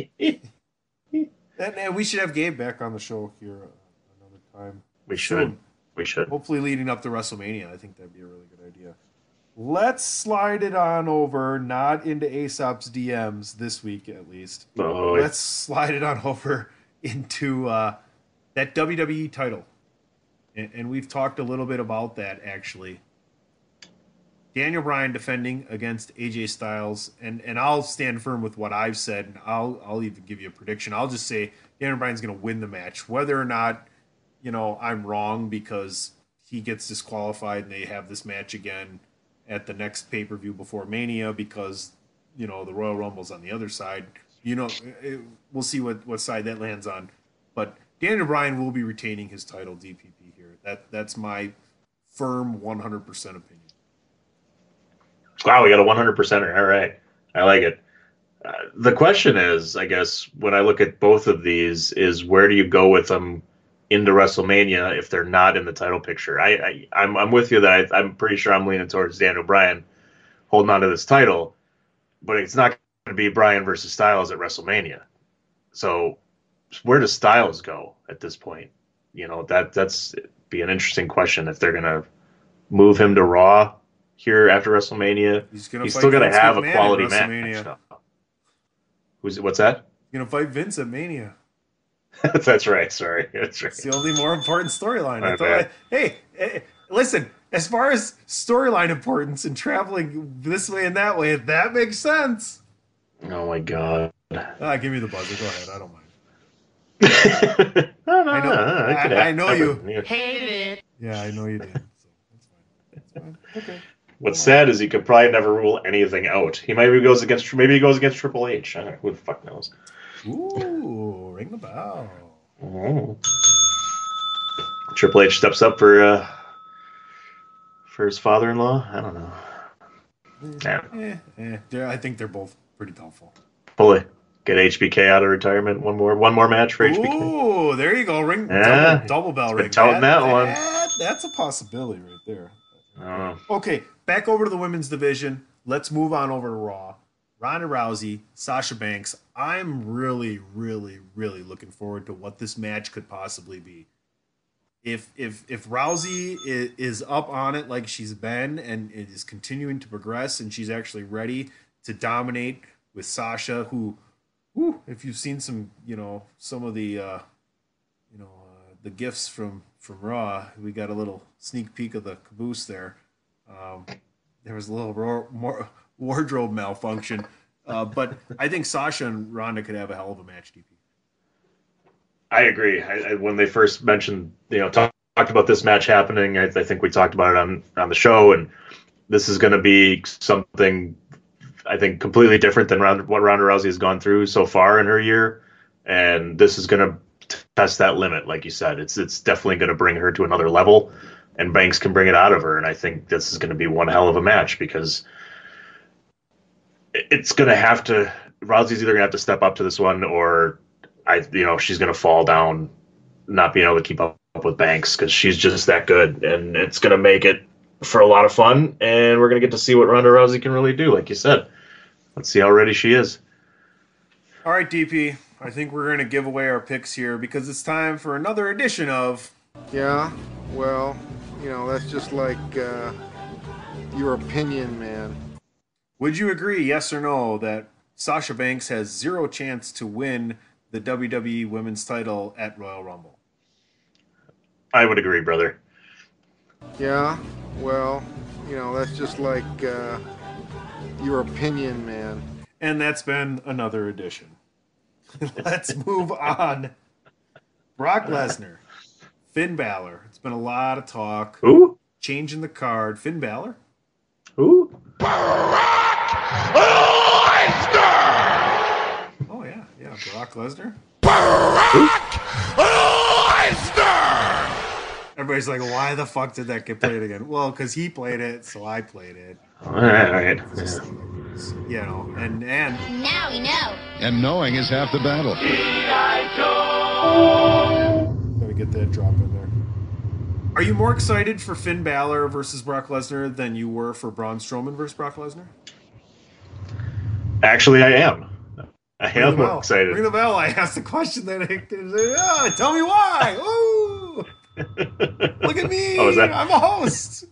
and, and we should have Gabe back on the show here uh, another time. We should. Soon. We should. Hopefully leading up to WrestleMania. I think that'd be a really good idea. Let's slide it on over, not into Aesop's D Ms this week at least. Oh, Let's slide it on over into uh, that W W E title. And, and we've talked a little bit about that, actually. Daniel Bryan defending against A J Styles, and, and I'll stand firm with what I've said, and I'll I'll even give you a prediction. I'll just say Daniel Bryan's going to win the match, whether or not, you know, I'm wrong because he gets disqualified and they have this match again at the next pay-per-view before Mania because, you know, the Royal Rumble's on the other side. You know, it, we'll see what, what side that lands on. But Daniel Bryan will be retaining his title D P P here. That That's my firm one hundred percent opinion. Wow, we got a one hundred percenter. All right. I like it. Uh, the question is, I guess, when I look at both of these, is where do you go with them into WrestleMania if they're not in the title picture? I, I I'm I'm with you that I, I'm pretty sure I'm leaning towards Daniel Bryan holding on to this title, but it's not going to be Bryan versus Styles at WrestleMania. So where does Styles go at this point? You know, that that's be an interesting question if they're going to move him to Raw here after WrestleMania. He's, gonna He's fight still going to Vince have McMahon a quality at match. WrestleMania. No. Who's what's that? He's going to fight Vince at Mania. That's right. Sorry, that's right. It's the only more important storyline. I My thought, bad. hey, eh, listen, as far as storyline importance and traveling this way and that way, that makes sense. Oh my god. Ah, give me the buzzer. Go ahead. I don't mind. no, no, I know, no, it could I, I know happen. you. Hated it. Yeah, I know you did. So that's fine. That's fine. Okay. What's sad is he could probably never rule anything out. He maybe goes against maybe he goes against Triple H. I don't know, who the fuck knows? Ooh, ring the bell. Oh. Triple H steps up for uh, for his father-in-law. I don't know. Yeah. Eh, eh, they're- I think they're both pretty doubtful. Pulley. Get H B K out of retirement. One more one more match for H B K. Ooh, there you go. Ring Yeah. double, double bell Been ring. touting that one. that- that's a possibility right there. Oh. Okay, back over to the women's division. Let's move on over to Raw. Ronda Rousey, Sasha Banks. I'm really, really, really looking forward to what this match could possibly be. If if if Rousey is, is up on it like she's been and it is continuing to progress and she's actually ready to dominate with Sasha, who, whew, if you've seen some, you know, some of the, uh, you know, uh, the gifts from from Raw, we got a little sneak peek of the caboose there. Um, there was a little ro- more wardrobe malfunction, uh, but I think Sasha and Ronda could have a hell of a match. D P. I agree. I, I, when they first mentioned, you know, talk, talked about this match happening, I, I think we talked about it on, on the show, and this is going to be something I think, completely different than Ronda, what Ronda Rousey has gone through so far in her year. And this is going to test that limit, like you said. It's it's definitely going to bring her to another level, and Banks can bring it out of her. And I think this is going to be one hell of a match because it's going to have to. Rousey's either going to have to step up to this one, or I, you know, she's going to fall down, not being able to keep up with Banks because she's just that good, and it's going to make it for a lot of fun. And we're going to get to see what Ronda Rousey can really do, like you said. Let's see how ready she is. All right, D P. I think we're going to give away our picks here because it's time for another edition of. Yeah, well, you know, that's just like uh, your opinion, man. Would you agree, yes or no, that Sasha Banks has zero chance to win the W W E Women's title at Royal Rumble? I would agree, brother. Yeah, well, you know, that's just like uh, your opinion, man. And that's been another edition. Let's move on. Brock Lesnar, Finn Balor. It's been a lot of talk. Who? Changing the card. Finn Balor? Who? Brock Lesnar! Oh, yeah. Yeah, Brock Lesnar. Brock Lesnar! Everybody's like, why the fuck did that get played again? Well, because he played it, so I played it. All right, all right. Just, you know, and, and... Now we know. And knowing is half the battle. Gotta get that drop in there. Are you more excited for Finn Balor versus Brock Lesnar than you were for Braun Strowman versus Brock Lesnar? Actually, I am. I am more excited. Ring the bell. I asked the question that I, oh, tell me why. Ooh. Look at me. Oh, is that... I'm a host.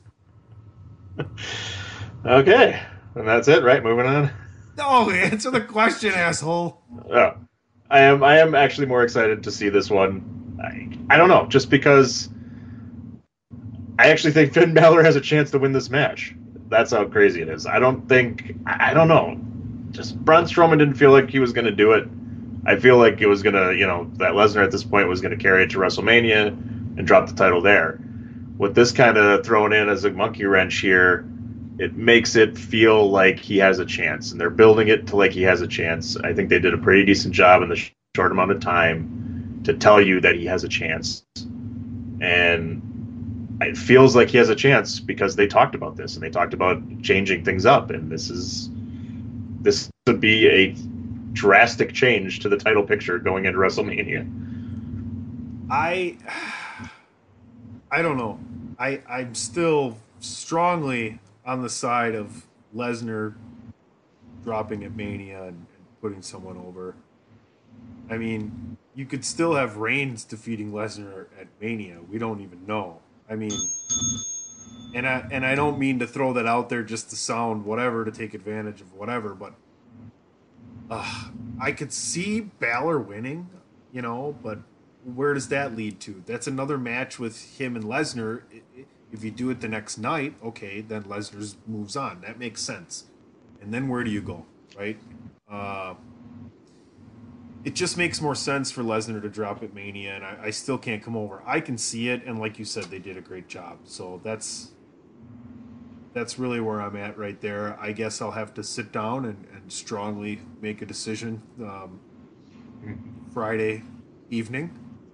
Okay. And that's it, right? Moving on. No, answer the question, asshole. Oh, I am. I am actually more excited to see this one. I, I don't know, just because I actually think Finn Balor has a chance to win this match. That's how crazy it is. I don't think. I, I don't know. Just Braun Strowman didn't feel like he was going to do it. I feel like it was going to, you know, that Lesnar at this point was going to carry it to WrestleMania and drop the title there. With this kind of thrown in as a monkey wrench here, it makes it feel like he has a chance, and they're building it to like he has a chance. I think they did a pretty decent job in the sh- short amount of time to tell you that he has a chance. And it feels like he has a chance because they talked about this, and they talked about changing things up, and this is this would be a drastic change to the title picture going into WrestleMania. I I don't know. I I'm still strongly on the side of Lesnar dropping at Mania and, and putting someone over. I mean, you could still have Reigns defeating Lesnar at Mania. We don't even know. I mean, and I and I don't mean to throw that out there just to sound whatever, to take advantage of whatever, but uh, I could see Balor winning, you know, but where does that lead to? That's another match with him and Lesnar. If you do it the next night, okay, then Lesnar moves on. That makes sense. And then where do you go, right? Uh, it just makes more sense for Lesnar to drop at Mania, and I, I still can't come over. I can see it, and like you said, they did a great job. So that's that's really where I'm at right there. I guess I'll have to sit down and, and strongly make a decision um, Friday evening.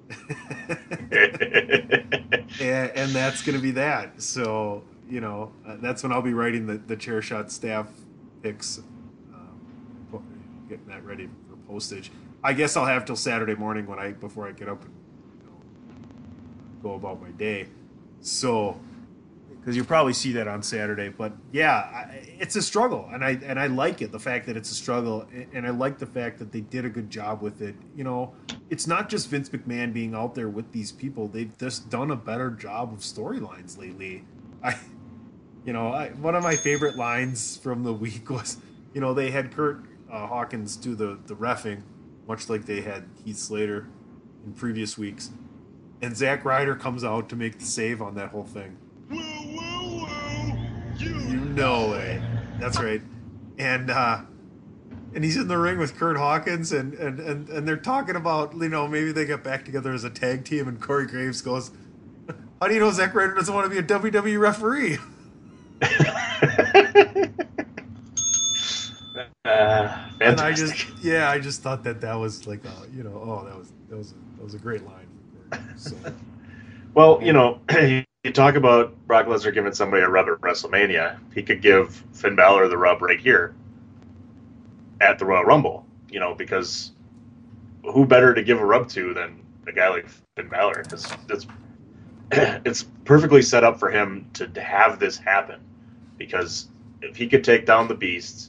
and, and that's going to be that. So, you know, uh, that's when I'll be writing the, the Chair Shot staff picks, um, getting that ready for postage. I guess I'll have till Saturday morning when I before I get up and, you know, go about my day. So, because you'll probably see that on Saturday. But yeah, I, it's a struggle, and I and I like it. The fact that it's a struggle, and I like the fact that they did a good job with it. You know, it's not just Vince McMahon being out there with these people. They've just done a better job of storylines lately. I, you know, I, one of my favorite lines from the week was, you know, they had Kurt uh, Hawkins do the the reffing, much like they had Heath Slater in previous weeks, and Zack Ryder comes out to make the save on that whole thing. Woo, woo, woo. You, You know it. That's right. And uh, and he's in the ring with Kurt Hawkins, and, and, and, and they're talking about, you know, maybe they get back together as a tag team, and Corey Graves goes, how do you know Zack Ryder doesn't want to be a W W E referee? Uh, and I just, yeah, I just thought that that was like, a, you know, oh, that was that was a, that was a great line. So. Well, you know, you talk about Brock Lesnar giving somebody a rub at WrestleMania. He could give Finn Balor the rub right here at the Royal Rumble. You know, because who better to give a rub to than a guy like Finn Balor? It's it's, it's perfectly set up for him to, to have this happen, because if he could take down the Beast,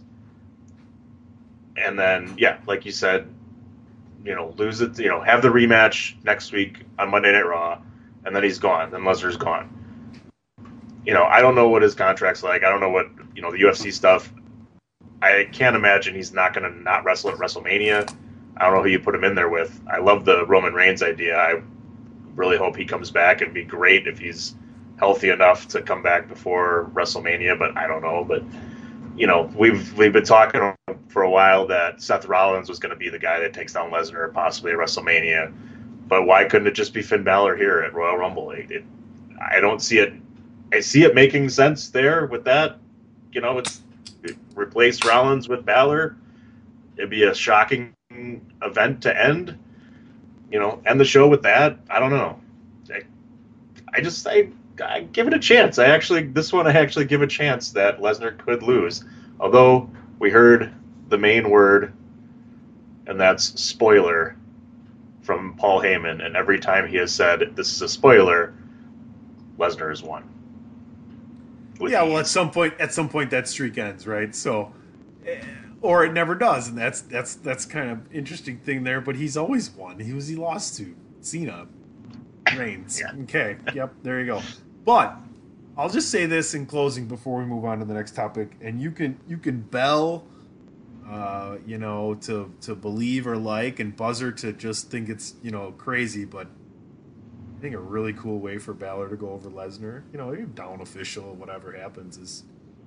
and then yeah, like you said, you know, lose it, you know, have the rematch next week on Monday Night Raw, and then he's gone. Then Lesnar's gone. You know, I don't know what his contract's like. I don't know what, you know, the U F C stuff. I can't imagine he's not going to not wrestle at WrestleMania. I don't know who you put him in there with. I love the Roman Reigns idea. I really hope he comes back. It'd be great if he's healthy enough to come back before WrestleMania, but I don't know. But, you know, we've we've been talking for a while that Seth Rollins was going to be the guy that takes down Lesnar, possibly at WrestleMania. But why couldn't it just be Finn Balor here at Royal Rumble? It, it, I don't see it. I see it making sense there with that. You know, it's it replace Rollins with Balor. It'd be a shocking event to end. You know, end the show with that. I don't know. I, I just I, I give it a chance. I actually this one I actually give a chance that Lesnar could lose. Although we heard the main word, and that's spoiler, from Paul Heyman, and every time he has said this is a spoiler, Lesnar has won. With yeah, ease. well, at some point, at some point that streak ends, right? So, or it never does, and that's that's that's kind of interesting thing there. But he's always won. He was he lost to Cena, Reigns. Yeah. Okay, yep, there you go. But I'll just say this in closing before we move on to the next topic, and you can you can bell. Uh, you know, to to believe or like, and buzzer to just think it's, you know, crazy, but I think a really cool way for Balor to go over Lesnar, you know, down official, whatever happens, is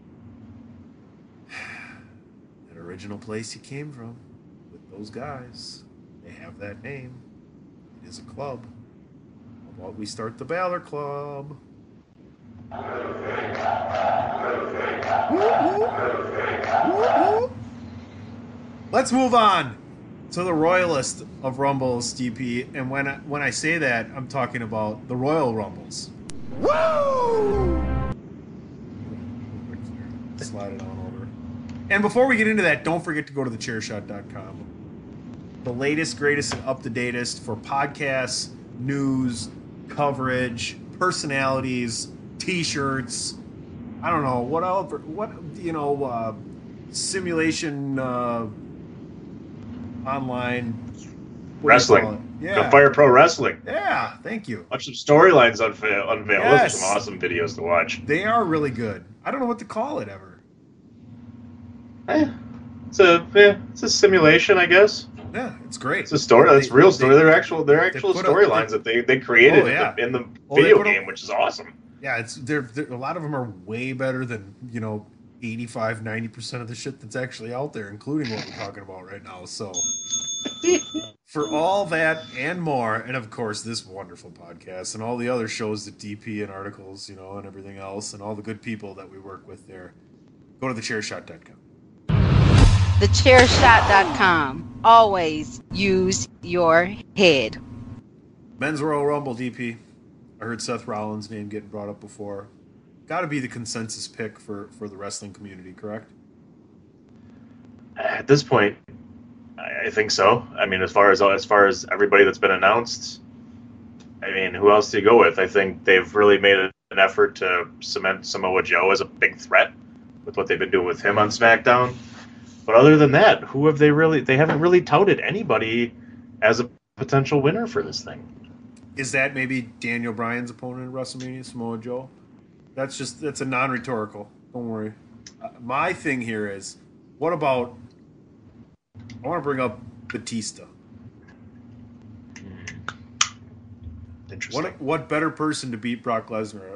that original place he came from with those guys. They have that name. It is a club. How about we start the Balor Club? Woo-hoo. Let's move on to the Royalist of Rumbles, D P. And when I, when I say that, I'm talking about the Royal Rumbles. Woo! Slide it on over. And before we get into that, don't forget to go to the chair shot dot com. The latest, greatest, and up-to-datest for podcasts, news, coverage, personalities, T-shirts. I don't know what else. What you know, uh, simulation. Uh, Online wrestling, yeah, the Fire Pro Wrestling. Yeah, thank you. Watch some storylines unveil. unveil. Yes. Those are some awesome videos to watch. They are really good. I don't know what to call it ever. Eh, it's a yeah, it's a simulation, I guess. Yeah, it's great. It's a story. It's real story. They're actual. They're actual they storylines that they, they created oh, yeah. in the, in the oh, video a, game, which is awesome. Yeah, it's they're, they're a lot of them are way better than, you know, eighty-five, ninety percent of the shit that's actually out there, including what we're talking about right now. So for all that and more, and of course this wonderful podcast and all the other shows that D P and articles, you know, and everything else, and all the good people that we work with there, go to the chair shot dot com. the chair shot dot com. Always use your head. Men's Royal Rumble, D P. I heard Seth Rollins' name getting brought up before. Got to be the consensus pick for, for the wrestling community, correct? At this point, I think so. I mean, as far as as far as everybody that's been announced, I mean, who else do you go with? I think they've really made an effort to cement Samoa Joe as a big threat with what they've been doing with him on SmackDown. But other than that, who have they really? They haven't really touted anybody as a potential winner for this thing. Is that maybe Daniel Bryan's opponent at WrestleMania, Samoa Joe? That's just that's a non-rhetorical. Don't worry. Uh, my thing here is, what about? I want to bring up Batista. Interesting. What what better person to beat Brock Lesnar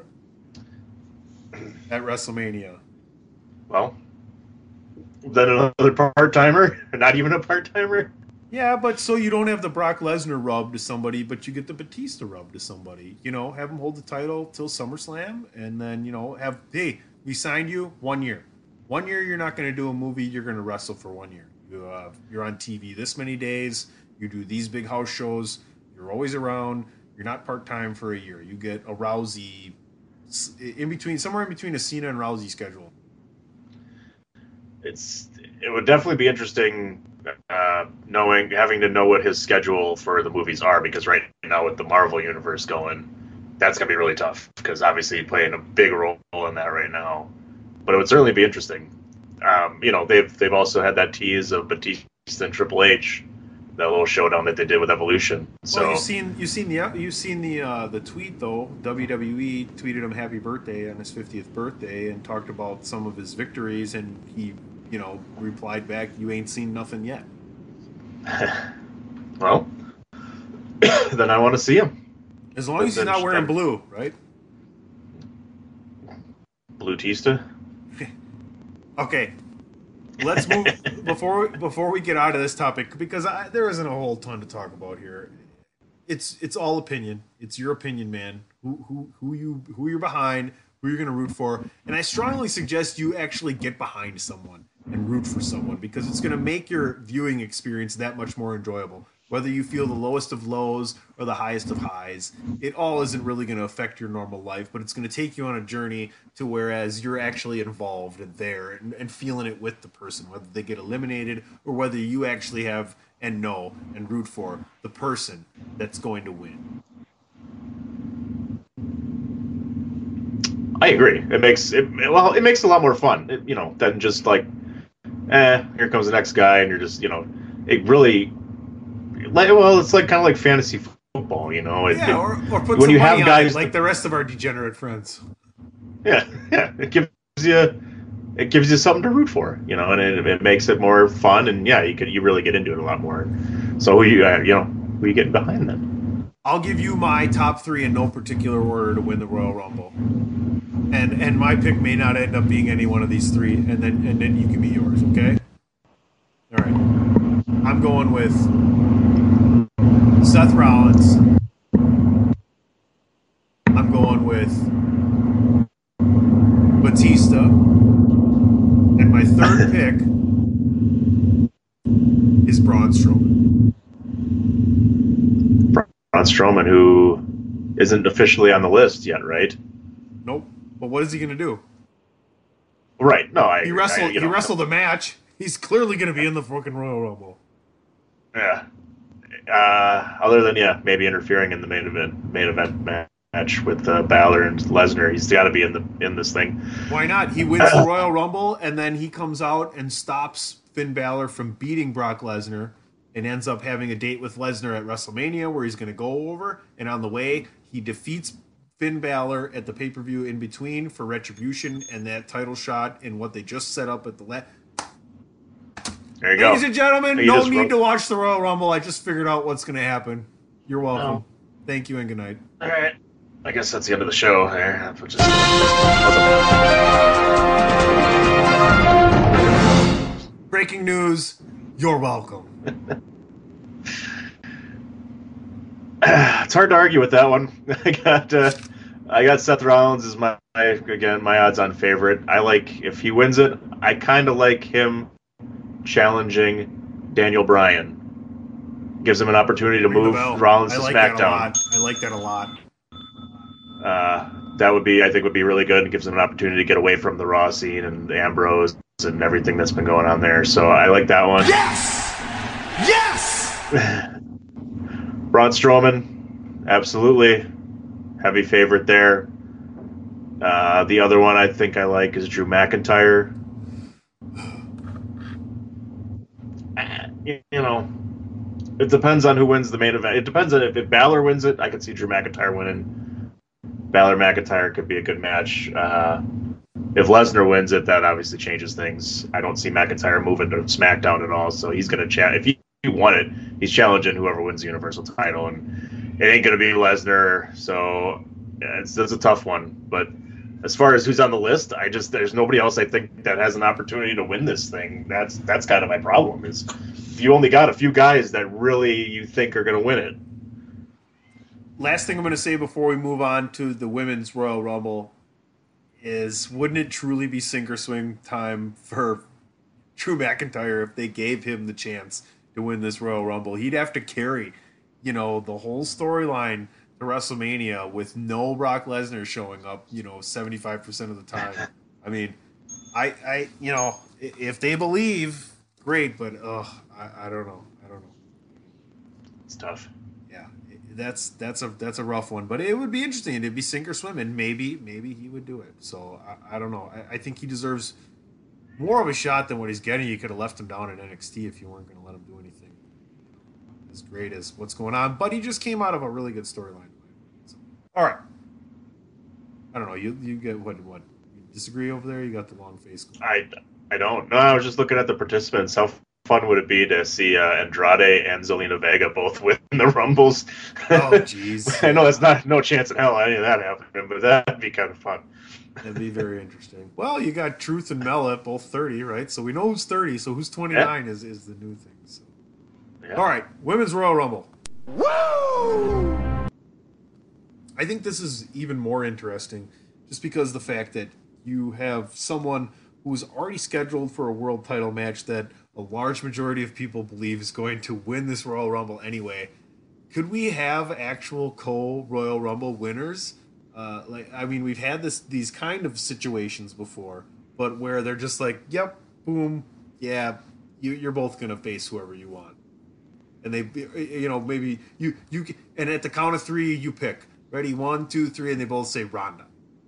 at WrestleMania? Well, then another part-timer, not even a part-timer. Yeah, but so you don't have the Brock Lesnar rub to somebody, but you get the Batista rub to somebody. You know, have him hold the title till SummerSlam, and then, you know, have, hey, we signed you one year. One year you're not going to do a movie. You're going to wrestle for one year. You, uh, you're on T V this many days. You do these big house shows. You're always around. You're not part-time for a year. You get a Rousey in between, somewhere in between a Cena and Rousey schedule. It's it would definitely be interesting uh, knowing having to know what his schedule for the movies are, because right now with the Marvel universe going, that's gonna be really tough because obviously playing a big role in that right now. But it would certainly be interesting. Um, you know, they've they've also had that tease of Batista and Triple H, that little showdown that they did with Evolution. So well, you've seen you've seen the you've seen the uh, the tweet though. W W E tweeted him happy birthday on his fiftieth birthday and talked about some of his victories, and he, you know, replied back, "You ain't seen nothing yet." Well, then I want to see him. As long as he's not wearing blue, right? Blue Tista. Okay, let's move before before we get out of this topic, because I, there isn't a whole ton to talk about here. It's it's all opinion. It's your opinion, man. Who who who you who you're behind, who you're going to root for, and I strongly suggest you actually get behind someone and root for someone, because it's going to make your viewing experience that much more enjoyable. Whether you feel the lowest of lows or the highest of highs, it all isn't really going to affect your normal life, but it's going to take you on a journey to whereas you're actually involved and there and, and feeling it with the person, whether they get eliminated or whether you actually have and know and root for the person that's going to win. I agree. It makes it well. It makes it a lot more fun, it, you know, than just like, eh, here comes the next guy, and you're just, you know, it really. Like, well, it's like kind of like fantasy football, you know. It, yeah, or, or put when some you money have guys on it, like the rest of our degenerate friends. Yeah, yeah. It gives you it gives you something to root for, you know, and it, it makes it more fun. And yeah, you could you really get into it a lot more. So who you uh, you know who you getting behind then? I'll give you my top three in no particular order to win the Royal Rumble, and and my pick may not end up being any one of these three, and then and then you can be yours. Okay. All right. I'm going with Seth Rollins. I'm going with Batista. And my third pick is Braun Strowman. Braun Strowman, who isn't officially on the list yet, right? Nope. But what is he going to do? Right. No, I. He wrestled. I, you he know, wrestled a match. He's clearly going to be in the fucking Royal Rumble. Yeah. Uh, other than yeah, maybe interfering in the main event main event match with uh, Balor and Lesnar, he's got to be in the in this thing. Why not? He wins the Royal Rumble, and then he comes out and stops Finn Balor from beating Brock Lesnar, and ends up having a date with Lesnar at WrestleMania, where he's going to go over, and on the way he defeats Finn Balor at the pay per view in between for Retribution and that title shot and what they just set up at the last. There you Ladies go. Ladies and gentlemen, You no just need wrote- to watch the Royal Rumble. I just figured out what's going to happen. You're welcome. Oh. Thank you and good night. All right. I guess that's the end of the show. There. Just... Breaking news. You're welcome. It's hard to argue with that one. I got uh, I got Seth Rollins as my again my odds-on favorite. I like if he wins it. I kind of like him challenging Daniel Bryan. Gives him an opportunity to Ring the move bell. Rollins I to like that a SmackDown. lot. I like that a lot. Uh, that would be I think would be really good. It gives him an opportunity to get away from the Raw scene and Ambrose and everything that's been going on there. So I like that one. Yes! Yes! Braun Strowman, absolutely. Heavy favorite there. Uh, the other one I think I like is Drew McIntyre. You know, it depends on who wins the main event. It depends on if, if Balor wins it, I could see Drew McIntyre winning. Balor McIntyre could be a good match. Uh, if Lesnar wins it, that obviously changes things. I don't see McIntyre moving to SmackDown at all, so he's going to chat. If he, he won it, he's challenging whoever wins the Universal title, and it ain't going to be Lesnar. So yeah, it's it's a tough one. But as far as who's on the list, I just there's nobody else I think that has an opportunity to win this thing. That's that's kind of my problem. Is you only got a few guys that really you think are going to win it. Last thing I'm going to say before we move on to the Women's Royal Rumble is, wouldn't it truly be sink or swing time for Drew McIntyre if they gave him the chance to win this Royal Rumble? He'd have to carry, you know, the whole storyline to WrestleMania with no Brock Lesnar showing up, you know, seventy-five percent of the time. I mean, I, I, you know, if they believe, great, but ugh, I, I don't know. I don't know. It's tough. Yeah, that's that's a that's a rough one, but it would be interesting. It'd be sink or swim, and maybe maybe he would do it. So I, I don't know. I, I think he deserves more of a shot than what he's getting. You could have left him down in N X T if you weren't going to let him do anything as great as what's going on. But he just came out of a really good storyline. So, all right. I don't know. You you get what what? You disagree over there? You got the long face. I, I don't. No, I was just looking at the participants. How fun would it be to see uh, Andrade and Zelina Vega both win the Rumbles? Oh, jeez. I know that's not no chance in hell any of that happening, but that'd be kind of fun. That'd be very interesting. Well, you got Truth and Mela both thirty, right? So we know who's thirty. So who's twenty-nine yeah. is, is the new thing. So. Yeah. All right, Women's Royal Rumble. Woo! I think this is even more interesting just because the fact that you have someone who's already scheduled for a world title match that a large majority of people believe is going to win this Royal Rumble anyway. Could we have actual co-Royal Rumble winners? Uh, like, I mean, we've had this these kind of situations before, but where they're just like, yep, boom, yeah, you, you're both going to face whoever you want. And they, you know, maybe you, you, and at the count of three, you pick. Ready, one, two, three, and they both say Ronda.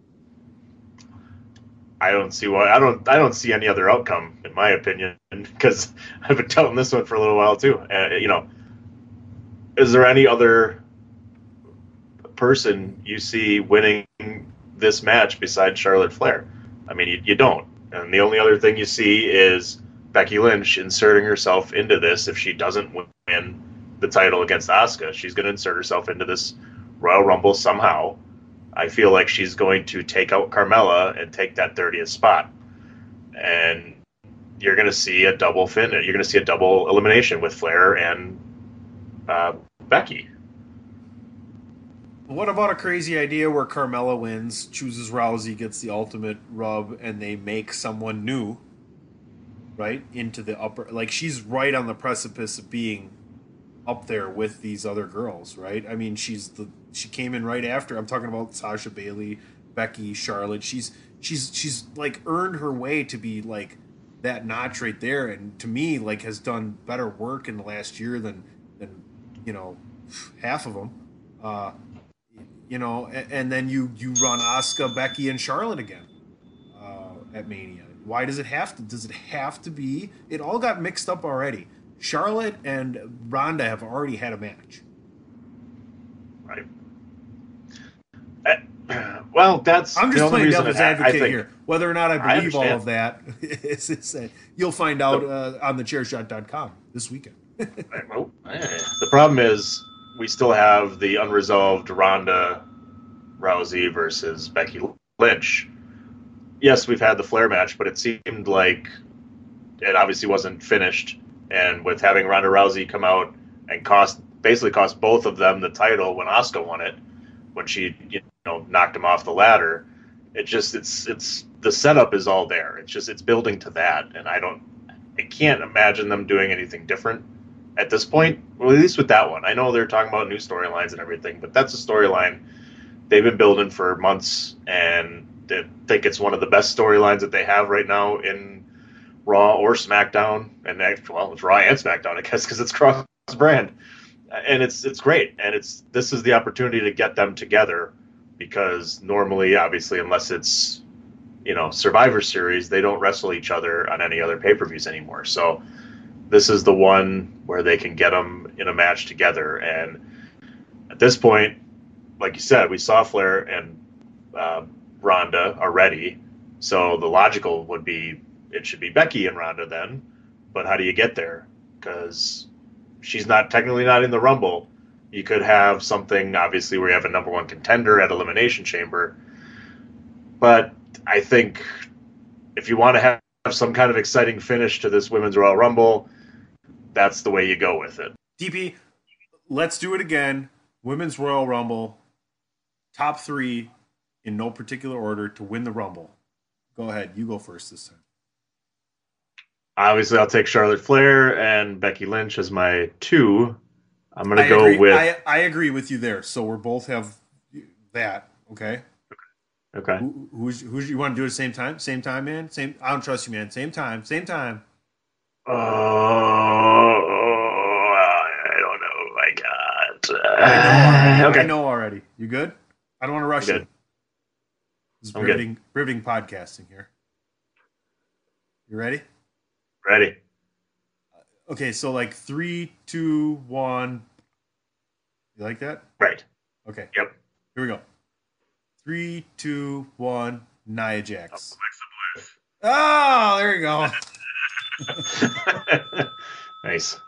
I don't see why. I don't. I don't see any other outcome, in my opinion, because I've been telling this one for a little while too. Uh, you know, is there any other person you see winning this match besides Charlotte Flair? I mean, you, you don't. And the only other thing you see is Becky Lynch inserting herself into this. If she doesn't win the title against Asuka, she's going to insert herself into this Royal Rumble somehow. I feel like she's going to take out Carmella and take that thirtieth spot. And you're going to see a double fin. You're going to see a double elimination with Flair and uh, Becky. What about a crazy idea where Carmella wins, chooses Rousey, gets the ultimate rub, and they make someone new, right, into the upper... Like, she's right on the precipice of being up there with these other girls, right? I mean, she's the... She came in right after. I'm talking about Sasha Bailey, Becky, Charlotte. She's she's she's like earned her way to be like that notch right there, and to me, like has done better work in the last year than than you know half of them. Uh, you know, and, and then you you run Asuka, Becky, and Charlotte again uh, at Mania. Why does it have to? Does it have to be? It all got mixed up already. Charlotte and Ronda have already had a match. Right. Well, that's I'm just playing devil's that, advocate think, here. Whether or not I believe I all of that, is, is, uh, you'll find out uh, on the chair shot dot com this weekend. Well, the problem is we still have the unresolved Ronda Rousey versus Becky Lynch. Yes, we've had the Flair match, but it seemed like it obviously wasn't finished. And with having Ronda Rousey come out and cost basically cost both of them the title when Asuka won it, when she you know knocked him off the ladder, it just it's it's the setup is all there. It's just it's building to that, and I don't I can't imagine them doing anything different at this point. Well, at least with that one, I know they're talking about new storylines and everything, but that's a storyline they've been building for months, and they think it's one of the best storylines that they have right now in Raw or SmackDown, and well, it's Raw and SmackDown, I guess, because it's cross brand. And it's it's great, and it's this is the opportunity to get them together, because normally, obviously, unless it's you know Survivor Series, they don't wrestle each other on any other pay-per-views anymore. So this is the one where they can get them in a match together. And at this point, like you said, we saw Flair and uh, Ronda already, so the logical would be it should be Becky and Ronda then. But how do you get there? Because she's not technically not in the Rumble. You could have something, obviously, where you have a number one contender at Elimination Chamber. But I think if you want to have some kind of exciting finish to this Women's Royal Rumble, that's the way you go with it. D P, let's do it again. Women's Royal Rumble, top three in no particular order to win the Rumble. Go ahead. You go first this time. Obviously, I'll take Charlotte Flair and Becky Lynch as my two. I'm going to I go agree. with... I, I agree with you there. So we're both have that, okay? Okay. Who, who's, who's you want to do it at the same time? Same time, man? Same. I don't trust you, man. Same time. Same time. Oh, I don't know. My God. Uh, I know already. okay. I know already. You good? I don't want to rush Good. you. This is I'm riveting, good. riveting podcasting here. You ready? Ready. Okay, so like three, two, one. You like that? Right. Okay. Yep. Here we go. Three, two, one. Nia Jax. Oh, there you go. Nice.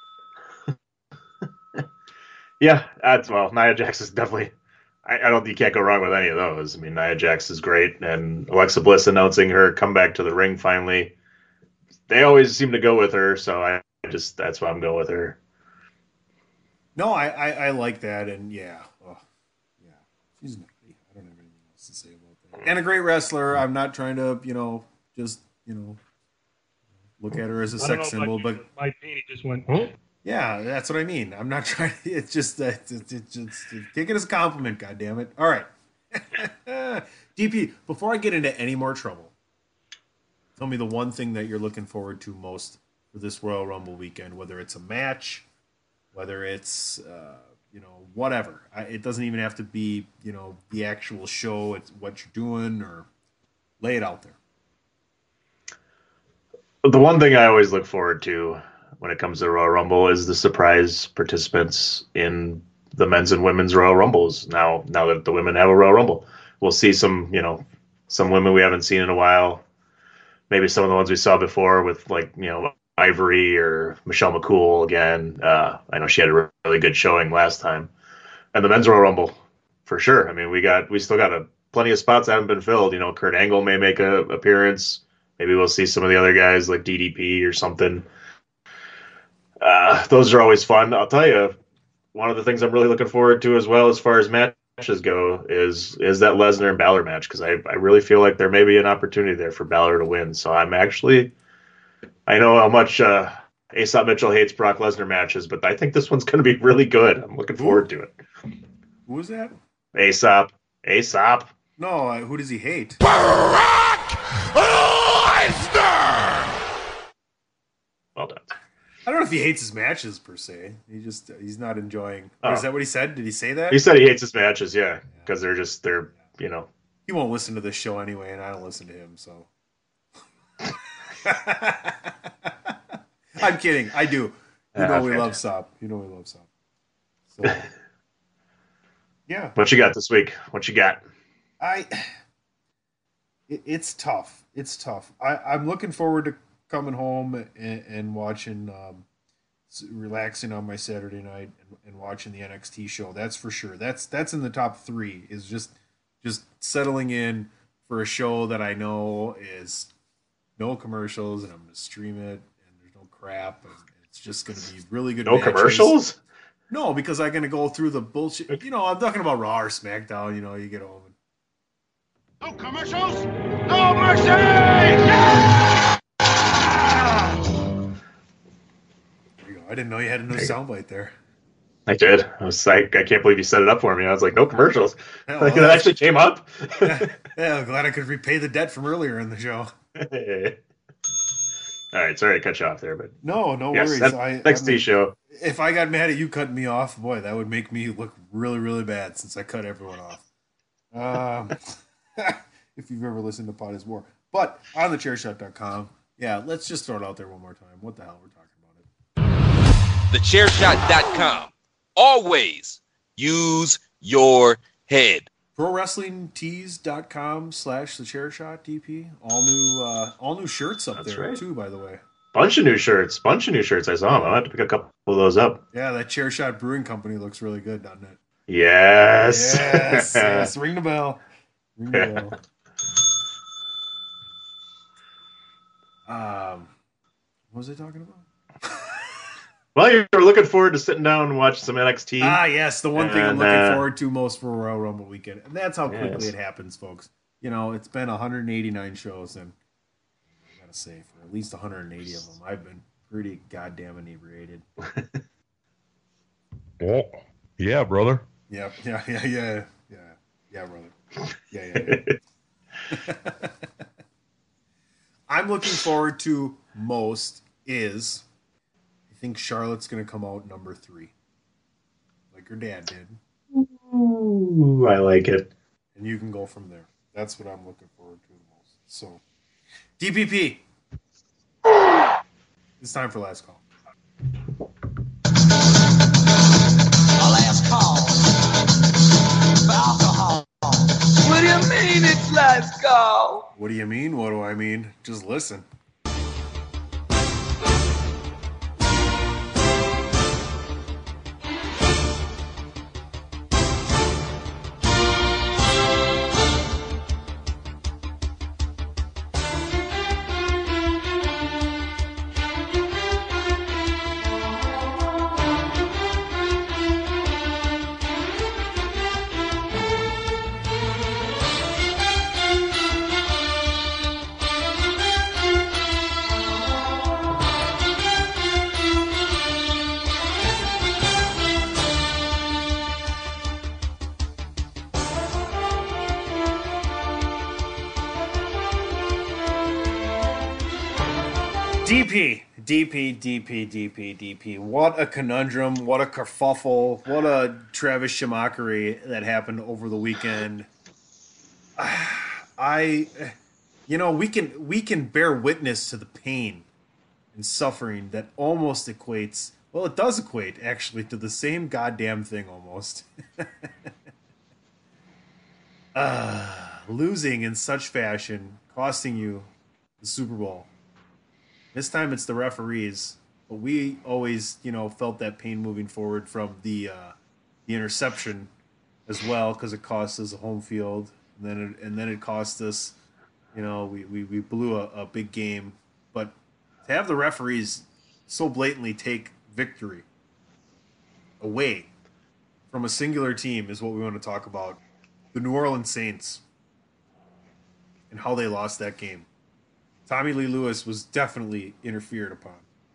Yeah, that's well. Nia Jax is definitely. I, I don't think you can't go wrong with any of those. I mean, Nia Jax is great, and Alexa Bliss announcing her comeback to the ring finally. They always seem to go with her, so I just that's why I'm going with her. No, I, I, I like that, and yeah, oh, yeah, she's nutty. I don't have anything else to say about that. And a great wrestler. I'm not trying to, you know, just you know, look at her as a I don't know sex about symbol, you, but my penis just went. Oh. yeah, that's what I mean. I'm not trying. To, it's just that it's, it's just take it as a compliment. God damn it! All right, D P. Before I get into any more trouble, tell me the one thing that you're looking forward to most for this Royal Rumble weekend. Whether it's a match, whether it's uh, you know whatever. I, it doesn't even have to be you know the actual show. It's what you're doing, or lay it out there. The one thing I always look forward to when it comes to Royal Rumble is the surprise participants in the men's and women's Royal Rumbles. Now, now that the women have a Royal Rumble, we'll see some, you know, some women we haven't seen in a while. Maybe some of the ones we saw before with like, you know, Ivory or Michelle McCool again. Uh, I know she had a really good showing last time. And the men's Royal Rumble, for sure. I mean, we got, we still got a plenty of spots that haven't been filled. You know, Kurt Angle may make a appearance. Maybe we'll see some of the other guys like D D P or something. Uh, those are always fun. I'll tell you, one of the things I'm really looking forward to as well as far as matches go is is that Lesnar and Balor match, because I, I really feel like there may be an opportunity there for Balor to win. So I'm actually, I know how much uh, Aesop Mitchell hates Brock Lesnar matches, but I think this one's going to be really good. I'm looking forward to it. Who was that? Aesop. Aesop. No, uh, who does he hate? Brock Lesnar! Well done. I don't know if he hates his matches per se. He just he's not enjoying. Oh. Is that what he said? Did he say that? He said he hates his matches, yeah, because they're just they're you know. He won't listen to this show anyway, and I don't listen to him. So I'm kidding. I do. You know Ah, we fantastic. love Sop. You know we love Sop. So yeah, What you got this week? What you got? I. It, it's tough. It's tough. I, I'm looking forward to coming home and, and watching, um, s- relaxing on my Saturday night and, and watching the N X T show. That's for sure. That's that's in the top three. Is just just settling in for a show that I know is no commercials, and I'm gonna stream it, and there's no crap, and it's just gonna be really good. No matches. commercials? No, because I'm gonna go through the bullshit. You know, I'm talking about Raw or SmackDown. You know, you get home. No commercials, no mercy! Yeah! There you go. I didn't know you had a new soundbite there. I did. I was like, I can't believe you set it up for me. I was like, no commercials. Yeah, like well, it actually came up. yeah, yeah, I'm glad I could repay the debt from earlier in the show. All right, sorry to cut you off there, but No, no yes, worries. that I, N X T I mean, show. If I got mad at you cutting me off, boy, that would make me look really, really bad since I cut everyone off. Um, if you've ever listened to Pot is War. But on the chair shot dot com, yeah, let's just throw it out there one more time. What the hell? We're talking about it. the chair shot dot com. Always use your head. Pro Wrestling Tees dot com slash the chair shot D P. All new uh, all new shirts up That's there right. too, by the way. Bunch of new shirts. Bunch of new shirts. I saw them. I'll have to pick a couple of those up. Yeah, that Chair Shot Brewing Company looks really good, doesn't it? Yes. Yes, yes. Ring the bell. Ring the bell. Um, what was I talking about? Well, you're looking forward to sitting down and watching some N X T. Ah, yes, the one thing I'm And, looking uh, forward to most for Royal Rumble weekend. And that's how quickly Yes. it happens, folks. You know, it's been one hundred eighty-nine shows, and I gotta say, for at least one hundred eighty of them, I've been pretty goddamn inebriated. Oh, yeah, brother. Yep, yeah, yeah, yeah, yeah, yeah, brother. Yeah, yeah, yeah. I'm looking forward to most is I think Charlotte's going to come out number three, like her dad did. Ooh, I like it. And you can go from there. That's what I'm looking forward to the most. So, D P P. It's time for last call. Last call for alcohol. What do you mean it's last call? What do you mean? What do I mean? Just listen. D P, D P, D P, D P, D P. What a conundrum. What a kerfuffle. What a Travis Schumachery that happened over the weekend. I, you know, we can we can bear witness to the pain and suffering that almost equates, well, it does equate actually to the same goddamn thing almost. uh, losing in such fashion, costing you the Super Bowl. This time it's the referees, but we always, you know, felt that pain moving forward from the uh, the interception as well, because it cost us a home field, and then it, and then it cost us, you know, we, we, we blew a, a big game. But to have the referees so blatantly take victory away from a singular team is what we want to talk about. The New Orleans Saints and how they lost that game. Tommy Lee Lewis was definitely interfered upon.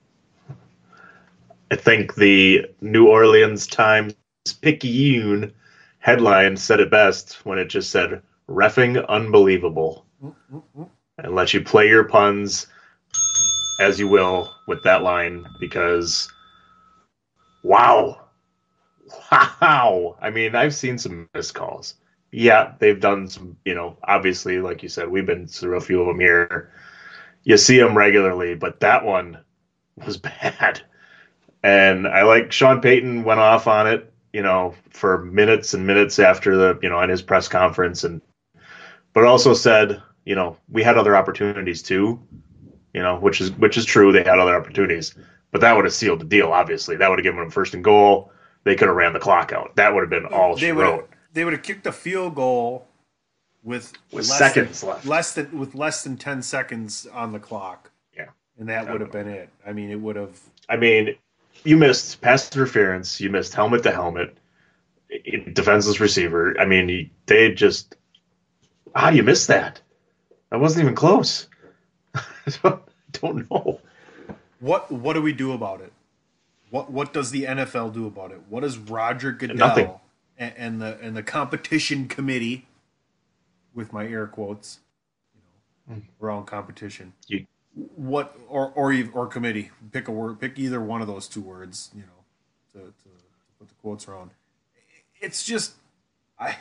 I think the New Orleans Times Picayune headline said it best when it just said, "Reffing unbelievable." And let you play your puns as you will with that line, because wow. Wow. I mean, I've seen some missed calls. Yeah, they've done some, you know, obviously, like you said, we've been through a few of them here. You see them regularly, but that one was bad. And I like Sean Payton went off on it, you know, for minutes and minutes after the, you know, in his press conference, and but also said, you know, we had other opportunities too, you know, which is which is true. They had other opportunities, but that would have sealed the deal. Obviously, that would have given them first and goal. They could have ran the clock out. That would have been all she They would wrote. they would have kicked a field goal with, With less seconds than, left. less than with less than ten seconds on the clock. Yeah, and that would have been it. I mean, it would have. I mean, you missed pass interference. You missed helmet to helmet, defenseless receiver. I mean, they just how do you miss that? That wasn't even close. I don't know. What what do we do about it? What what does the N F L do about it? What does Roger Goodell Nothing. and, and the and the competition committee, with my air quotes, you know, around competition. You, what or or ev- or committee? Pick a word. Pick either one of those two words. You know, to, to, to put the quotes around. It's just, I.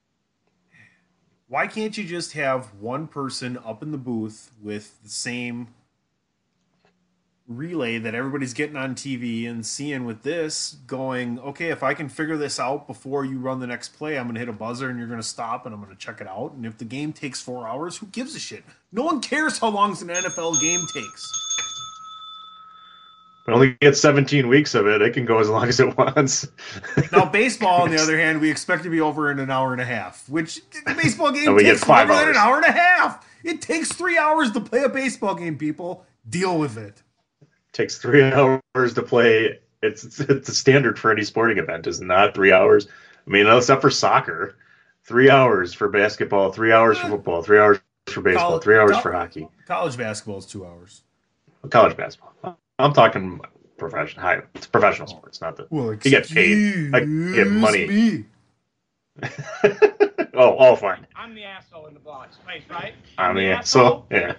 Why can't you just have one person up in the booth with the same relay that everybody's getting on T V and seeing with this, going, okay, if I can figure this out before you run the next play, I'm going to hit a buzzer and you're going to stop and I'm going to check it out. And if the game takes four hours, who gives a shit? No one cares how long an N F L game takes. We only get seventeen weeks of it. It can go as long as it wants. Now, baseball, on the other hand, we expect to be over in an hour and a half, which the baseball game And we takes get five longer than an hours. hour and a half. It takes three hours to play a baseball game, people. Deal with it. takes three hours to play. It's, it's it's a standard for any sporting event, is it not? Three hours. I mean, except for soccer, three hours for basketball, three hours for football, three hours for baseball, College, three hours co- for hockey. College basketball is two hours. College basketball. I'm talking professional, high, it's professional sports, not the. Well, you get paid. I get money. Me. oh, all fine. I'm the asshole in the box, space, right? I'm the asshole. Yeah.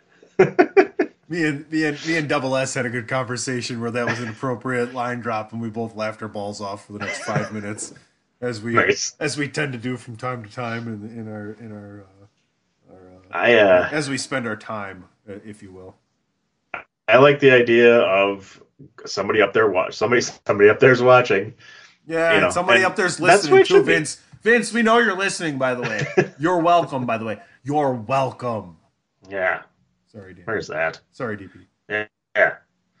Me and me and me and Double S had a good conversation where that was an appropriate line drop, and we both laughed our balls off for the next five minutes, as we nice. as we tend to do from time to time in in our in our, uh, our uh, I uh, as we spend our time, uh, if you will. I like the idea of somebody up there watch somebody somebody up there's watching. Yeah, you know, and somebody and up there's that's listening what it too, should be. Vince. Vince, we know you're listening. By the way, you're welcome. By the way, you're welcome. Yeah. Sorry, D P. Where's that? Sorry, D P. Yeah. yeah.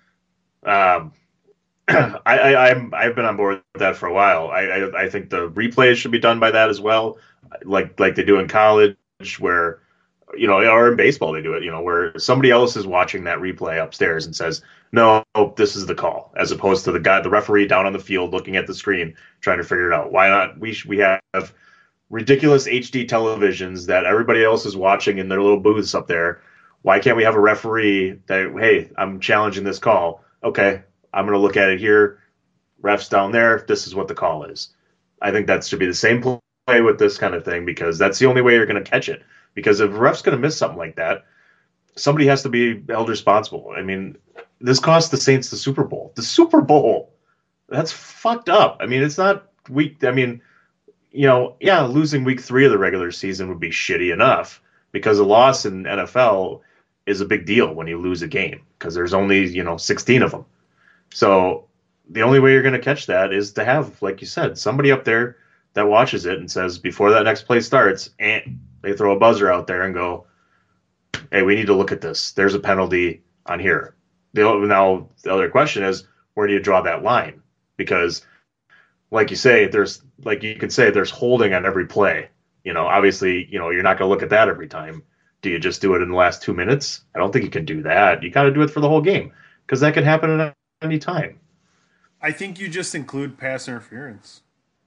Um, I, I, I'm I've been on board with that for a while. I, I I think the replays should be done by that as well, like like they do in college, where you know, or in baseball they do it. You know, where somebody else is watching that replay upstairs and says, "No, this is the call," as opposed to the guy, the referee down on the field looking at the screen trying to figure it out. Why not? We sh- we have ridiculous H D televisions that everybody else is watching in their little booths up there. Why can't we have a referee that, hey, I'm challenging this call. Okay, I'm going to look at it here. Ref's down there. This is what the call is. I think that should be the same play with this kind of thing, because that's the only way you're going to catch it. Because if a ref's going to miss something like that, somebody has to be held responsible. I mean, this cost the Saints the Super Bowl. The Super Bowl. That's fucked up. I mean, it's not week. I mean, you know, yeah, losing week three of the regular season would be shitty enough, because a loss in N F L is a big deal when you lose a game, because there's only, you know, sixteen of them. So the only way you're going to catch that is to have, like you said, somebody up there that watches it and says, before that next play starts, and they throw a buzzer out there and go, hey, we need to look at this. There's a penalty on here. The, now, the other question is, where do you draw that line? Because, like you say, there's, like you can say, there's holding on every play. You know, obviously, you know, you're not going to look at that every time. Do you just do it in the last two minutes? I don't think you can do that. You got to do it for the whole game, because that can happen at any time. I think you just include pass interference.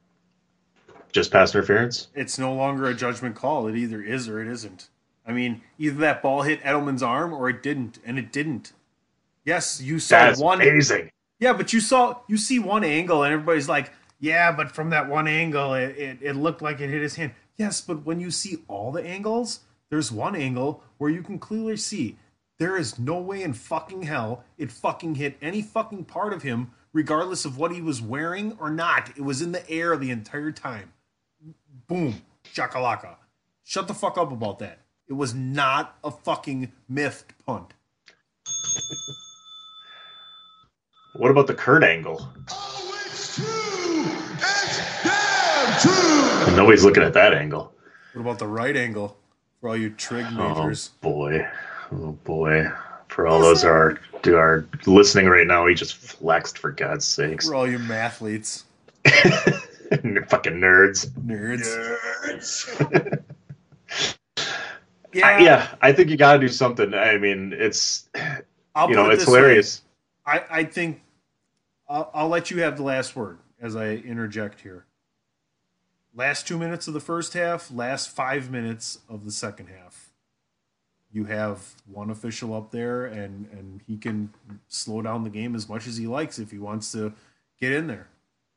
Just pass interference? It's no longer a judgment call. It either is or it isn't. I mean, either that ball hit Edelman's arm or it didn't, and it didn't. Yes, you saw That's one. amazing. Yeah, but you saw you see one angle, and everybody's like, "Yeah, but from that one angle, it, it it looked like it hit his hand." Yes, but when you see all the angles, there's one angle where you can clearly see there is no way in fucking hell it fucking hit any fucking part of him, regardless of what he was wearing or not. It was in the air the entire time. Boom, shakalaka. Shut the fuck up about that. It was not a fucking miffed punt. What about the Kurt angle? Oh, it's true! It's damn true! Nobody's looking at that angle. What about the right angle for all you trig majors? Oh boy, oh boy! For all those who are who are listening right now, he just flexed, for God's sakes. For all you mathletes, fucking nerds, nerds, nerds. yeah, I, yeah. I think you got to do something. I mean, it's I'll you put know, it it's this way. hilarious. I I think I'll, I'll let you have the last word as I interject here. Last two minutes of the first half, last five minutes of the second half. You have one official up there, and, and he can slow down the game as much as he likes if he wants to get in there.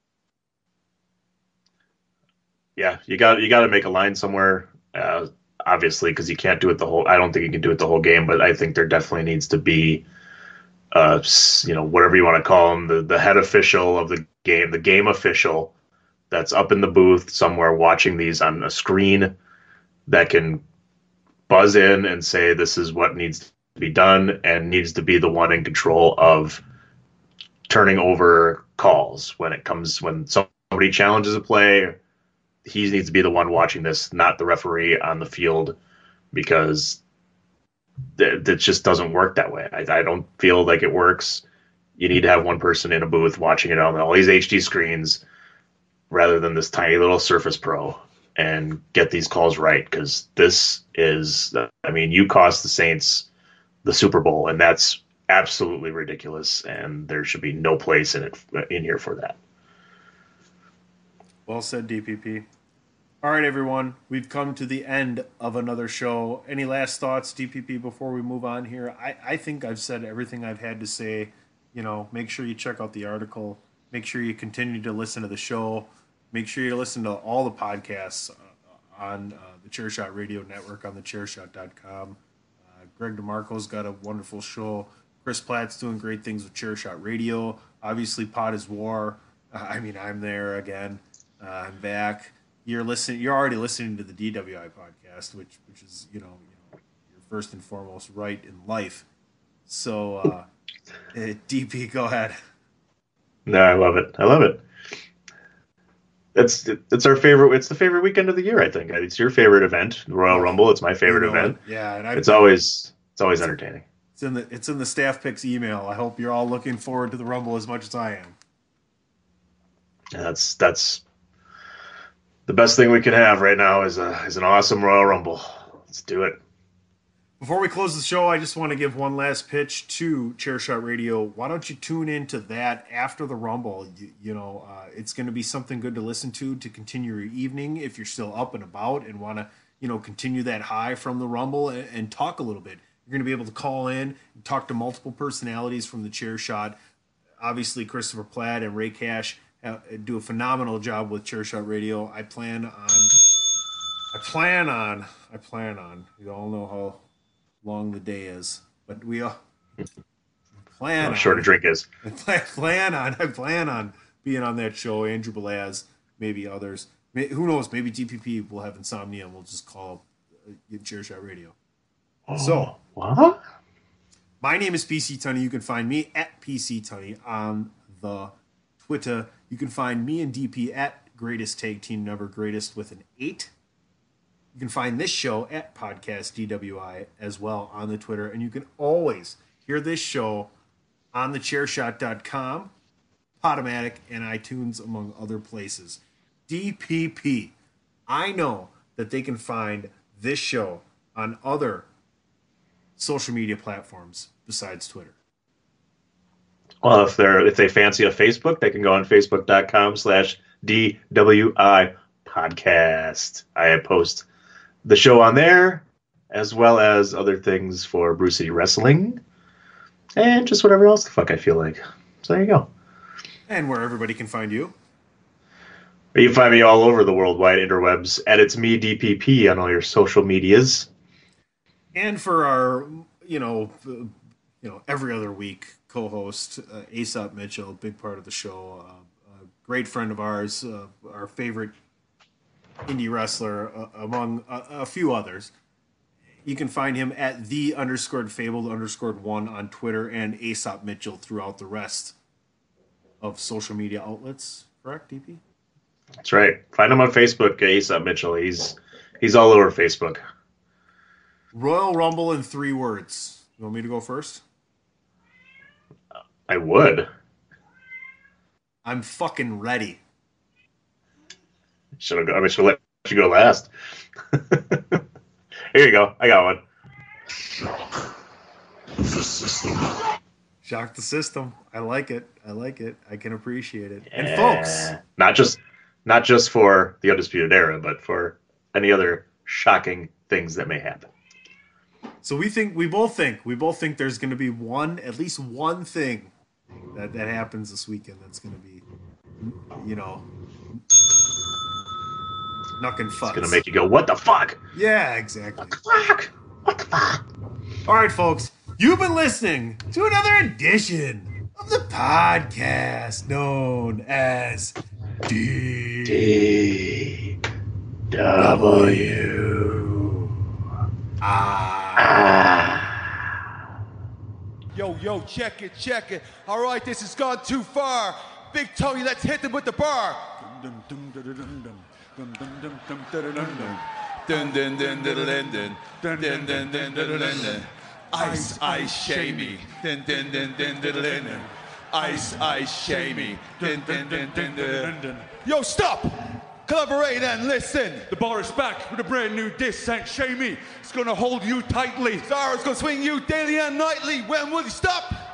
Yeah, you got you got to make a line somewhere, uh, obviously, because you can't do it the whole. I don't think you can do it the whole game, but I think there definitely needs to be, uh, you know, whatever you want to call him, the the head official of the game, the game official, that's up in the booth somewhere watching these on a screen, that can buzz in and say this is what needs to be done, and needs to be the one in control of turning over calls when it comes when somebody challenges a play. He needs to be the one watching this, not the referee on the field, because it, it just doesn't work that way. I, I don't feel like it works. You need to have one person in a booth watching it on all these H D screens rather than this tiny little Surface Pro, and get these calls right, because this is, I mean, you cost the Saints the Super Bowl, and that's absolutely ridiculous, and there should be no place in it in here for that. Well said, D P P. All right, everyone, we've come to the end of another show. Any last thoughts, D P P, before we move on here? I, I think I've said everything I've had to say. You know, make sure you check out the article. Make sure you continue to listen to the show. Make sure you listen to all the podcasts uh, on uh, the Chairshot Radio Network on the chair shot dot com. Uh, Greg DeMarco's got a wonderful show. Chris Platt's doing great things with Chairshot Radio. Obviously, Pod is War. Uh, I mean, I'm there again. Uh, I'm back. You're listening. You're already listening to the D W I podcast, which which is you know, you know your first and foremost right in life. So, uh, uh, D P, go ahead. No, I love it. I love it. It's it's our favorite. It's the favorite weekend of the year. I think it's your favorite event, the Royal Rumble. It's my favorite You know event. it. Yeah, and I, it's always it's always entertaining. It's in the it's in the staff picks email. I hope you're all looking forward to the Rumble as much as I am. That's that's the best thing we can have right now is a is an awesome Royal Rumble. Let's do it. Before we close the show, I just want to give one last pitch to Chairshot Radio. Why don't you tune into that after the Rumble? You, you know, uh, it's going to be something good to listen to to continue your evening if you're still up and about and want to, you know, continue that high from the Rumble and, and talk a little bit. You're going to be able to call in and talk to multiple personalities from the Chairshot. Obviously, Christopher Platt and Ray Cash have, do a phenomenal job with Chairshot Radio. I plan on, I plan on, I plan on, you all know how long the day is, but we all plan How on, short a drink is. I plan, plan on, I plan on being on that show. Andrew Belaz, maybe others. May, who knows? Maybe D P P will have insomnia and we'll just call uh, Chairshot Radio. Oh, so, what? My name is P C Tunney. You can find me at P C Tunney on the Twitter. You can find me and D P at Greatest Tag Team Never, Greatest with an eight. You can find this show at Podcast D W I as well on the Twitter. And you can always hear this show on the chair shot dot com, Podomatic, and iTunes, among other places. D P P. I know that they can find this show on other social media platforms besides Twitter. Well, if they're if they fancy a Facebook, they can go on facebook dot com slash D W I podcast. I post the show on there, as well as other things for Brew City Wrestling, and just whatever else the fuck I feel like. So there you go. And where everybody can find you. You can find me all over the worldwide interwebs at It's Me D P P on all your social medias. And for our, you know, uh, you know, every other week co-host, uh, Aesop Mitchell, big part of the show, uh, a great friend of ours, uh, our favorite indie wrestler, uh, among a, a few others. You can find him at the underscored fabled underscored one on Twitter and Aesop Mitchell throughout the rest of social media outlets. Correct, D P? That's right. Find him on Facebook, Aesop Mitchell. He's he's all over Facebook. Royal Rumble in three words. You want me to go first? I would. I'm fucking ready. Should I go? I should let you go last. Here you go. I got one. The system. Shock the system. I like it. I like it. I can appreciate it. And Yeah. folks, not just not just for the Undisputed Era, but for any other shocking things that may happen. so we think we both think we both think there's going to be one, at least one thing that that happens this weekend that's going to be, you know, knuckin' fucks. It's gonna make you go, "What the fuck?" Yeah, exactly. What the fuck? What the fuck? All right, folks, you've been listening to another edition of the podcast known as D, D W I. Yo, yo, check it, check it. All right, this has gone too far. Big Tony, let's hit them with the bar. Dun dun dun dun dun dun dun dun dun dun dun dun dun dun. Ice, ice, shamey. Dun dun dun dun dun dun. Ice, ice, shamey. Dun dun dun dun dun. Yo, stop! Collaborate and listen. The bar is back with a brand new diss, ain't shamey. It's gonna hold you tightly. Zara's gonna swing you daily and nightly. When will you stop?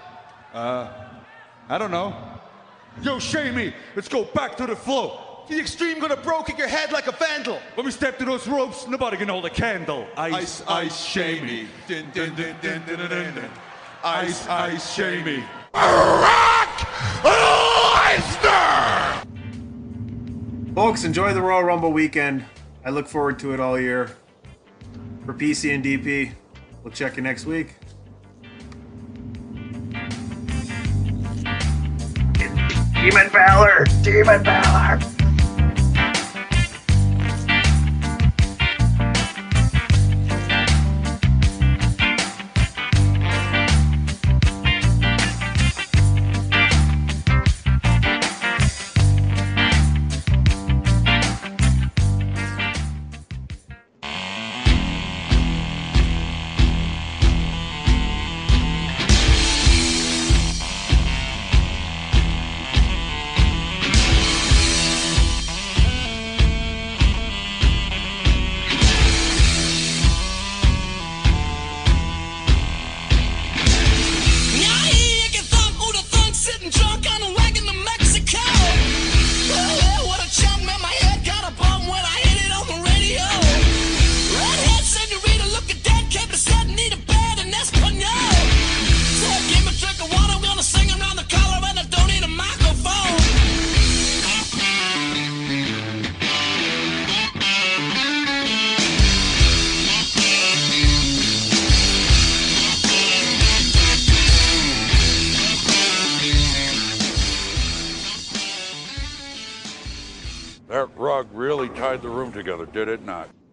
Uh, I don't know. Yo, Shamey, let's go back to the flow. The extreme gonna broke your head like a vandal. When we step to those ropes, nobody can hold a candle. Ice, ice, ice Shamey. Din, din, din, din, din, din, din. Ice, ice Shamey. Brock Lesnar! Folks, enjoy the Royal Rumble weekend. I look forward to it all year. For P C and D P, we'll check you next week. Demon Balor! Demon Balor! That rug really tied the room together, did it not?